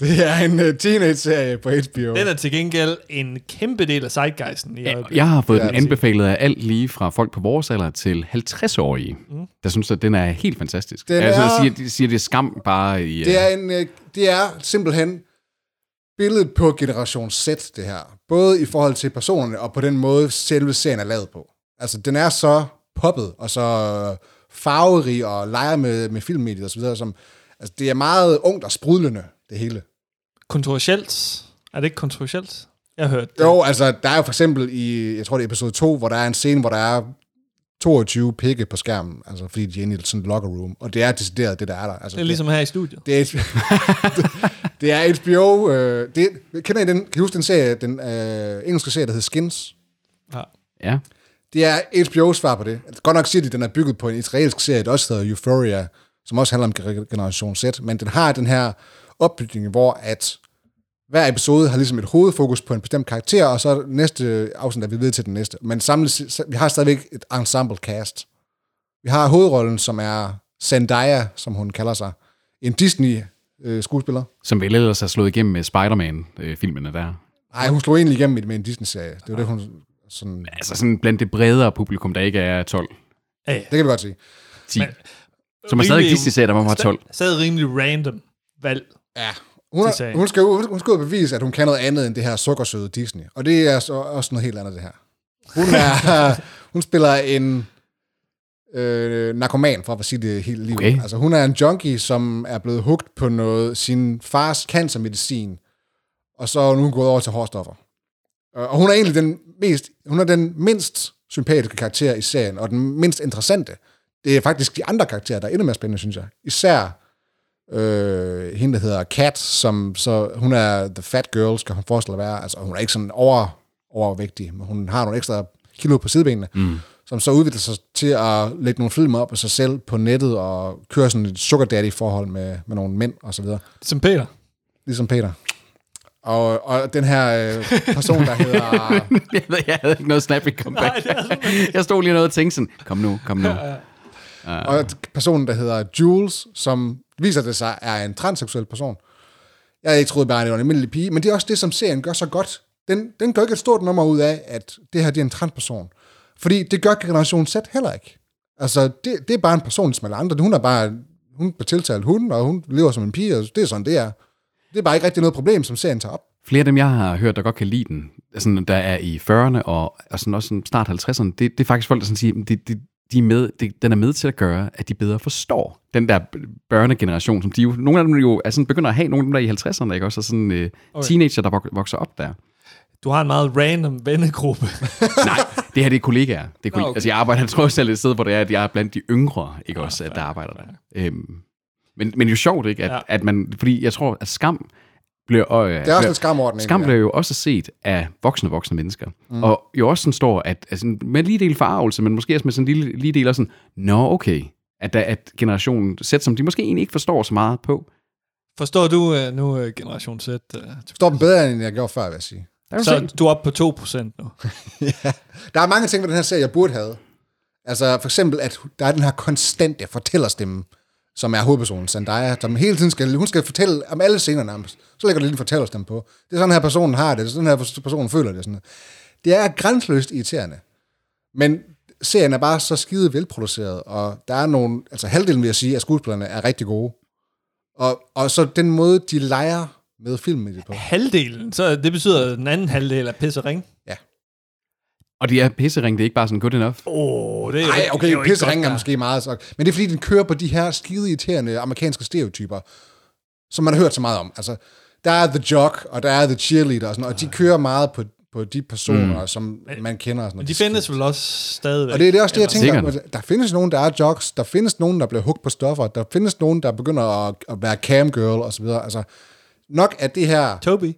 Det er en uh, teenage-serie på H B O. Den er til gengæld en kæmpe del af zeitgeisten i øjeblikket. Jeg har fået Ja, den anbefalet af alt lige fra folk på vores alder til halvtreds-årige, mm. der synes, at den er helt fantastisk. Den altså, er- jeg siger, de siger, det er skam bare i... Det er, en, øh, det er simpelthen billedet på Generation Z, det her. Både i forhold til personerne, og på den måde, selve serien er lavet på. Altså, den er så poppet, og så farverig, og leger med, med filmmediet og så videre, som... Altså, det er meget ungt og sprudlende, det hele. Kontroversielt. Er det ikke kontroversielt? Jeg har hørt det. Jo, altså, der er jo for eksempel i, jeg tror det er episode to, hvor der er en scene, hvor der er toogtyve pikke på skærmen, altså fordi de er inde i sådan et locker room, og det er decideret det, der er der. Altså, Det er ligesom her i studiet. Det er, det, det er H B O. Øh, det, kender I den? Kan I huske den serie, den øh, engelske serie, der hedder Skins? Ja. Ja. Det er H B O's svar på det. Godt nok siger de, at den er bygget på en israelsk serie, der også hedder Euphoria, som også handler om Generation Z, men den har den her opbygning, hvor at hver episode har ligesom et hovedfokus på en bestemt karakter, og så næste afsnit er vi videre til den næste. Men samlet, vi har stadigvæk et ensemble cast. Vi har hovedrollen, som er Zendaya, som hun kalder sig. En Disney-skuespiller. Som vel ellers har slået igennem med Spider-Man-filmene der. Nej, hun slog egentlig igennem med en Disney-serie. Det var det, hun sådan... Altså sådan blandt det bredere publikum, der ikke er tolv. Ja, ja. Det kan vi godt sige. ti. Men- Som er stadig Disney-serier, der må have tolv. Stadig rimelig random valg. Ja. Hun, til er, sagen. hun, skal, jo- hun skal jo bevise, at hun kan noget andet end det her sukkersøde Disney. Og det er så også noget helt andet, det her. Hun, er, hun spiller en øh, narkoman, for at sige det helt livet. Okay. Altså, hun er en junkie, som er blevet hugt på noget, sin fars cancermedicin, og så er nu gået over til hårdstoffer. Og hun er egentlig den mest, hun er den mindst sympatiske karakter i serien, og den mindst interessante. Det er faktisk de andre karakterer, der er endnu mere spændende, synes jeg. Især øh, hende, der hedder Kat, som så, hun er the fat girl, skal hun forestille at være. Altså, hun er ikke sådan over, overvægtig, men hun har nogle ekstra kilo på sidebenene, mm. som så udvikler sig til at lægge nogle film op af sig selv på nettet, og køre sådan et sugar daddy-forhold med, med nogle mænd, og så videre. Som Peter. Ligesom Peter. Og, og den her øh, person, der hedder... jeg, ved, jeg havde ikke noget snappy comeback. Jeg stod lige noget og tænkte sådan, kom nu, kom nu. Og personen, der hedder Jules, som viser det sig, er en transseksuel person. Jeg ikke troede bare, at det var en almindelig pige, men det er også det, som serien gør så godt. Den, den gør ikke et stort nummer ud af, at det her det er en transperson. Fordi det gør Generation Z heller ikke. Altså, det, det er bare en person, som alle andre. Hun er bare, hun er tiltalt hun, og hun lever som en pige, og det er sådan, det er. Det er bare ikke rigtig noget problem, som serien tager op. Flere af dem, jeg har hørt, der godt kan lide den, sådan, der er i fyrrerne og, og sådan også sådan start halvtredserne, det, det er faktisk folk, der sådan siger, de, de, de er med, de, den er med til at gøre, at de bedre forstår den der børnegeneration, som de jo, nogle af dem jo er sådan, begynder at have, nogle af dem der i halvtredserne, ikke også, og sådan øh, okay. teenager, der vok- vokser op der. Du har en meget random vennegruppe. Nej, det her det er kollegaer. Det er kollegaer. Nå, okay. Altså jeg arbejder, jeg tror selv et sted, hvor det er, at jeg er blandt de yngre, ikke ja, også, at der arbejder der. Øhm, men, men jo sjovt, ikke, at, Ja. at man, fordi jeg tror, at skam bliver... Øh, Det er også lidt skam over den. Skam egentlig, bliver jo også set af voksne, voksne mennesker. Mm. Og jo også sådan står, at altså, med lige del forarvelse, men måske også med sådan en lille, lige del også sådan, nå okay, at, der, at generationen Z, som de måske egentlig ikke forstår så meget på. Forstår du uh, nu uh, Generation Z? Uh, Forstår dem bedre, end jeg gjorde før, vil jeg sige. så du er oppe på to procent nu. Ja. Der er mange ting ved den her serie, jeg burde have. Altså for eksempel, at der er den her konstante fortællerstemme, som er hovedpersonen, Zendaya, som hele tiden skal, hun skal fortælle om alle scener nærmest. Så lægger der lige en fortællerstemme på. Det er sådan her personen har det, det er sådan her personen føler det. Sådan. Det er grænseløst irriterende. Men serien er bare så skide velproduceret, og der er nogle, altså halvdelen vil jeg sige, at skuespillerne er rigtig gode. Og, og så den måde, de leger med filmen på. Halvdelen? Så det betyder, at den anden halvdel er pisse ring? Ja. Og de er pissering, det er ikke bare sådan good enough. Åh, oh, det er jo Nej, ikke- okay, det er jo ikke pisseringen godt, er der. måske meget så. Men det er fordi, den kører på de her skide irriterende amerikanske stereotyper, som man har hørt så meget om. Altså, der er the jock, og der er the cheerleader, og, sådan, og de kører meget på, på de personer, mm. som man kender. Og sådan, Men de findes vel også stadigvæk? Og det er det også det, jeg tænker. Sikkert. Der findes nogen, der er jocks, der findes nogen, der bliver hugt på stoffer, der findes nogen, der begynder at, at være camgirl, og så videre. Altså, nok er det her... Toby?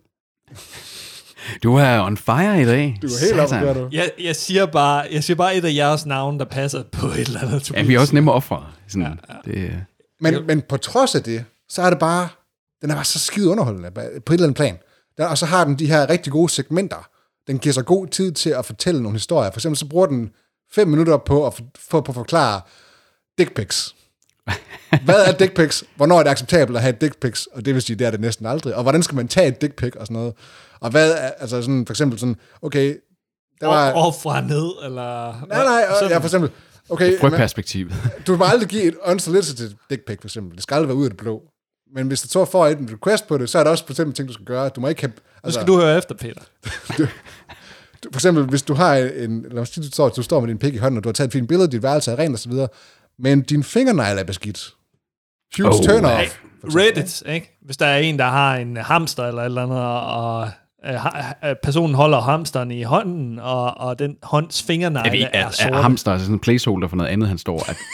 Du er on fire i dag. Du er helt oppe, Satan. gør du. Jeg, jeg, siger bare, jeg siger bare et af jeres navne, der passer på et eller andet. Ja, vi er også nemme at ofre. Sådan, ja, ja. Det, Men, men på trods af det, så er det bare... Den er bare så skide underholdende på et eller andet plan. Der, og så har den de her rigtig gode segmenter. Den giver sig god tid til at fortælle nogle historier. For eksempel så bruger den fem minutter på at, for, på at forklare dick pics. Hvad er dick pics? Hvornår er det acceptabelt at have et dick pics? Og det vil sige, det er det næsten aldrig. Og hvordan skal man tage et dick pic og sådan noget? Og hvad er, altså sådan, for eksempel sådan, okay, der var... Og fra ned, eller... Nej, nej, og, ja, for eksempel, okay... Frygtperspektiv. Du må aldrig give et unsolicited dick pic, for eksempel. Det skal aldrig være ud af det blå. Men hvis du så får et request på det, så er der også bestemte ting, du skal gøre. Du må ikke have... Altså, nu skal du høre efter, Peter. du, du, for eksempel, hvis du har en... Lad os sige, du står, du står med din pik i hånden, og du har taget et fint billede, dit værelse er rent og så videre, men din fingernegle er beskidt. Huge oh, turn off. Reddit, ikke? Hvis der er en, der har en hamster eller et eller andet, og øh, personen holder hamsteren i hånden, og, og den hånds fingernegle er, er, er sorte. Er hamster altså sådan en placeholder for noget andet, han står at...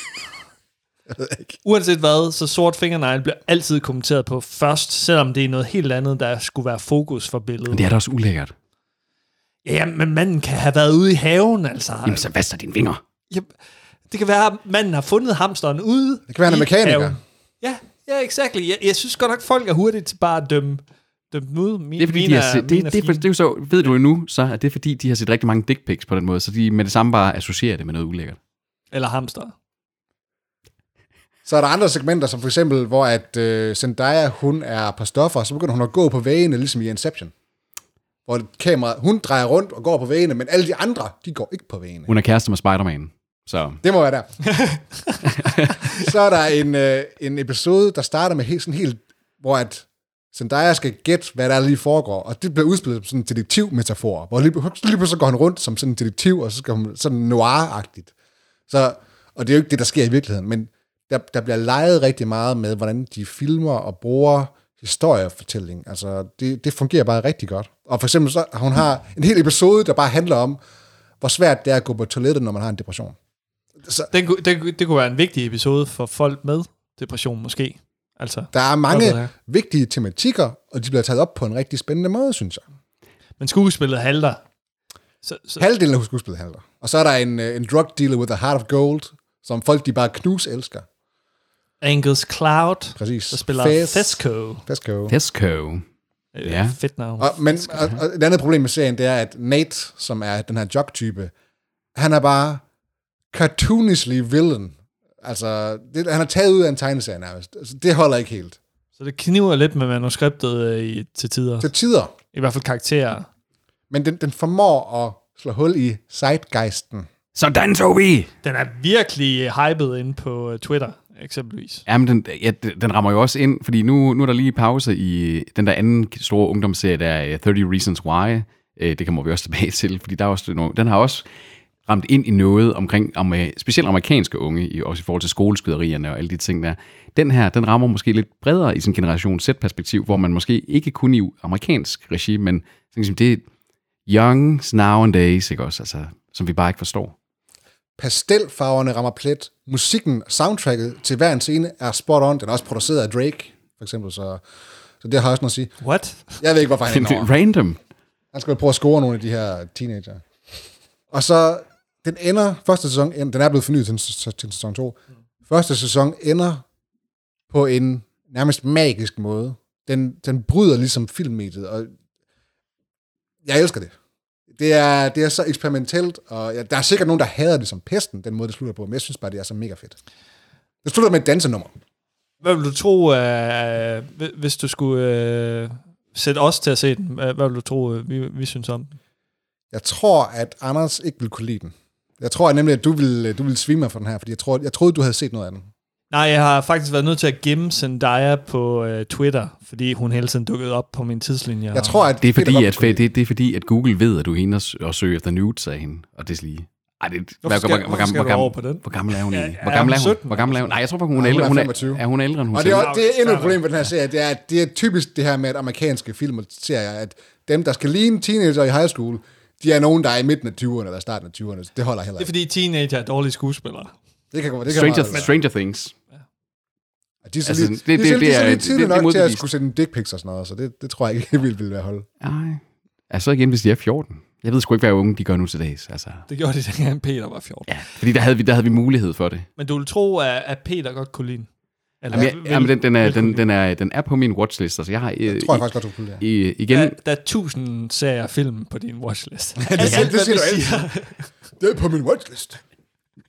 Uanset hvad, så sort fingernegle bliver altid kommenteret på først, selvom det er noget helt andet, der skulle være fokus for billedet. Men det er da også ulækkert. Ja, men manden kan have været ude i haven, altså. Jamen, så vasker dine vinger. Ja, det kan være, at manden har fundet hamsteren ude. Det kan være en mekaniker. Haven. Ja, ja, exactly. Jeg, jeg synes godt nok, folk er hurtige til bare at dømme, dømme dem ud. Min, det er fordi, de har set, det, det, det, det er jo så, ved du jo nu, så at det er fordi, de har set rigtig mange dick pics på den måde, så de med det samme bare associerer det med noget ulækkert. Eller hamster. Så er der andre segmenter, som for eksempel, hvor at uh, Zendaya, hun er på stoffer, så begynder hun at gå på væggene, ligesom i Inception. Hvor kamera, hun drejer rundt og går på væggene, men alle de andre, de går ikke på væggene. Hun er kæreste med Spider-Man. Så. Det må være der. Så er der en, øh, en episode, der starter med helt, sådan helt, hvor at Zendaya skal gætte, hvad der lige foregår, og det bliver udspillet som sådan en detektivmetafor, hvor lige, lige pludselig går han rundt som sådan en detektiv, og så skal hun sådan noir-agtigt. Så, og det er jo ikke det, der sker i virkeligheden, men der, der bliver leget rigtig meget med, hvordan de filmer og bruger historiefortælling. Altså, det, det fungerer bare rigtig godt. Og for eksempel, så hun har en hel episode, der bare handler om, hvor svært det er at gå på toilettet, når man har en depression. Så, den, det, det kunne være en vigtig episode for folk med depression, måske. Altså, der er mange vigtige tematikker, og de bliver taget op på en rigtig spændende måde, synes jeg. Men skuespillet halter. Så, så... Halvdelen af skuespillet halter. Og så er der en, en drug dealer with a heart of gold, som folk de bare knus elsker. Angus Cloud, præcis. Der spiller Fes- Fesco. Fesco. Fesco. Ja. Fedt navn. Og, men og, og et andet problem med serien, det er, at Nate, som er den her jock-type, han er bare cartoonishly villain. Altså, det, han er taget ud af en tegneserie nærmest. Altså, det holder ikke helt. Så det kniver lidt med manuskriptet øh, i, til tider. Til tider. I hvert fald karakterer. Men den, den formår at slå hul i zeitgeisten. Sådan, Toby! Den er virkelig hyped inde på Twitter, eksempelvis. Jamen, den, ja, den rammer jo også ind, fordi nu, nu er der lige pause i den der anden store ungdomsserie, der er thirty Reasons Why. Det kommer vi også tilbage til, fordi der er også noget, den har også ramt ind i noget omkring specielt amerikanske unge, også i forhold til skoleskyderierne og alle de ting der. Den her, den rammer måske lidt bredere i sin generation Z-perspektiv, hvor man måske ikke kun i amerikansk regi, men det er youngs nowadays, ikke også, altså, som vi bare ikke forstår. Pastelfarverne rammer plet. Musikken, soundtracket til hver en scene er spot on. Den er også produceret af Drake, for eksempel, så, så det har også noget at sige. What? Jeg ved ikke, hvorfor han er random. Han skal prøve at score nogle af de her teenager. Og så, den ender, første sæson, den er blevet fornyet til, til sæson to. Første sæson ender på en nærmest magisk måde. Den, den bryder ligesom filmmediet, og jeg elsker det. Det er, det er så eksperimentelt, og ja, der er sikkert nogen, der hader det som pesten, den måde, det slutter på, men jeg synes bare, det er så mega fedt. Det slutter med et dansenummer. Hvad vil du tro, uh, hvis du skulle uh, sætte os til at se den, hvad vil du tro, uh, vi, vi synes om den? Jeg tror, at Anders ikke vil kunne lide den. Jeg tror nemlig, at du vil, du vil svime mig for den her, fordi jeg, tror, jeg troede, du havde set noget af den. Nej, jeg har faktisk været nødt til at gemme Zendaya på uh, Twitter, fordi hun hele tiden dukkede op på min tidslinje. Jeg tror, at det er fordi, at, det, det er fordi, at Google ved, at du er inde og søger efter nudes af hende, og det er lige... Ej, det, hvor, skal, hvor, hvor, gammel, hvor, gammel, hvor, hvor gammel er hun egentlig? Hvor gammel er hun? Hvor gammel er hun? Nej, jeg tror faktisk, hun er ældre. Hun er, er hun ældre end hun og det er, det er endnu et problem med den her serie. Det er, det er typisk det her med, at amerikanske film og serier, at dem, der skal ligne teenager i high school, de er nogen, der er i midten af tyverne eller starten af tyverne. Det holder heller ikke. Det er fordi teenager er dårlige skuespillere. Det kan, det kan Stranger, Stranger Things. De er så altså, lige, det, det, det, det er lige tidligt nok til at skulle sende dick pics og sådan noget, så det, det tror jeg ikke vil, vil være holde. Nej. Altså igen, hvis de er fjorten. Jeg ved sgu ikke, hvad unge de gør nu til dags. Altså. Det gjorde de, dengang Peter var fjorten. Ja, fordi der havde vi, der havde vi mulighed for det. Men du vil tro, at Peter godt kunne lide. Eller jamen, jeg, vil, jamen den, den, er, den, den, er, den er på min watchlist. Altså, jeg har, jeg tror jeg faktisk godt, du kunne lide. I, igen, der, der er tusind serier film på din watchlist. Ja, det, det, det siger du altid. Det er på min watchlist.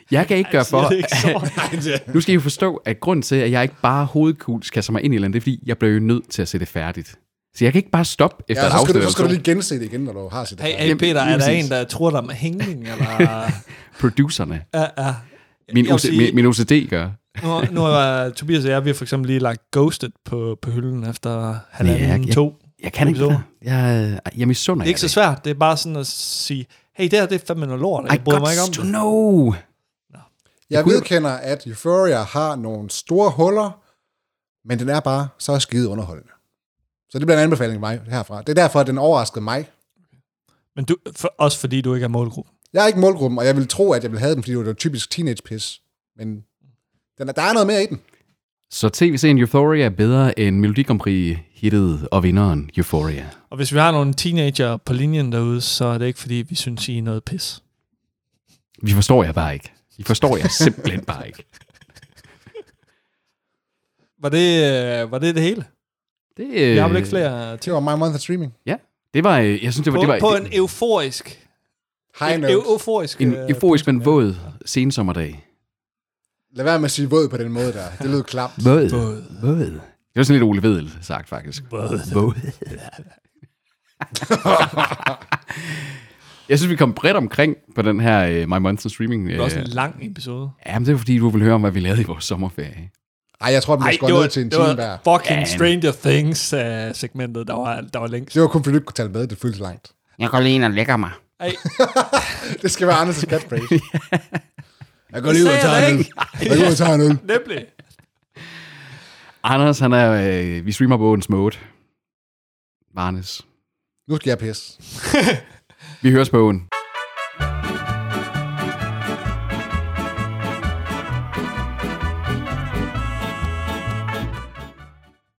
Jeg kan ikke gøre for... Det er ikke så. Nu skal I jo forstå, at grunden til, at jeg ikke bare hovedkuls kaster mig ind i eller andet, det er, fordi jeg blev jo nødt til at se det færdigt. Så jeg kan ikke bare stoppe efter Ja, et så skal, afsnit. du, så skal du lige gense det igen, når du har set det. Hey, færdigt. hey Peter, er lige der præcis. en, der tror dig med hængning? Eller? Producerne. Ja, ja. Min, Jeg vil O C, sige- min, min O C D gør. Nu, nu har Tobias og jeg, vi har for eksempel lige lagt Ghosted på, på hylden efter halvanden, Ja, jeg- to. Jeg kan ikke episoder. det. Jeg, jeg misunder Det er ikke så svært. Det er bare sådan at sige, hey, det her det er fandme noget lort. Jeg I bryder got mig ikke om to det. know. Jeg kunne- vedkender, at Euphoria har nogle store huller, men den er bare så skide underholdende. Så det bliver en anbefaling mig herfra. Det er derfor, at den overraskede mig. Men du, for, også fordi du ikke er målgruppe. Jeg er ikke målgruppen, og jeg vil tro, at jeg vil have den, fordi det var typisk teenage-pis. Men den er, der er noget mere i den. Så tv-serien Euphoria er bedre end Melodi Grand Prix-hittet og vinderen Euphoria. Og hvis vi har nogle teenager på linjen derude, så er det ikke fordi, vi synes, I er noget pis. Vi forstår jeg bare ikke. Vi forstår jeg simpelthen bare ikke. Var det øh, var det, det hele? Det, øh, Jeg har vel ikke flere Det ting. var My Month of Streaming. Ja, det var, øh, jeg synes, det var, På, det var på det, en euforisk, High en note. eu- euforisk, en øh, euforisk, men punktum, ja. våd sensommerdag. Lad være med at sige våd på den måde der. Det lød klapt. Våd. Våd. Våd. Det var sådan lidt Ole Vedel sagt, faktisk. Våd. Våd. Jeg synes, vi kom bredt omkring på den her uh, My Month of Streaming. Det var også en lang episode. Jamen, det var fordi, du ville høre om, hvad vi lavede i vores sommerferie. Ej, jeg tror, den blev skåret ned til en det time var hver. fucking Ja, Stranger Things-segmentet, der var, der var længst. Det var kun fordi, du ikke kunne tale med. Det føltes langt. Jeg går lige ind og lægger mig. Ej, Det skal være Anders' catchphrase. Jeg går det lige ud og sagde tager jeg en øl. ikke. Jeg går ud og tager en øl. Nemlig. Anders, han er... Øh, vi streamer på Odens Mode. Varnes. Nu skal jeg pisse. Vi høres på Oden.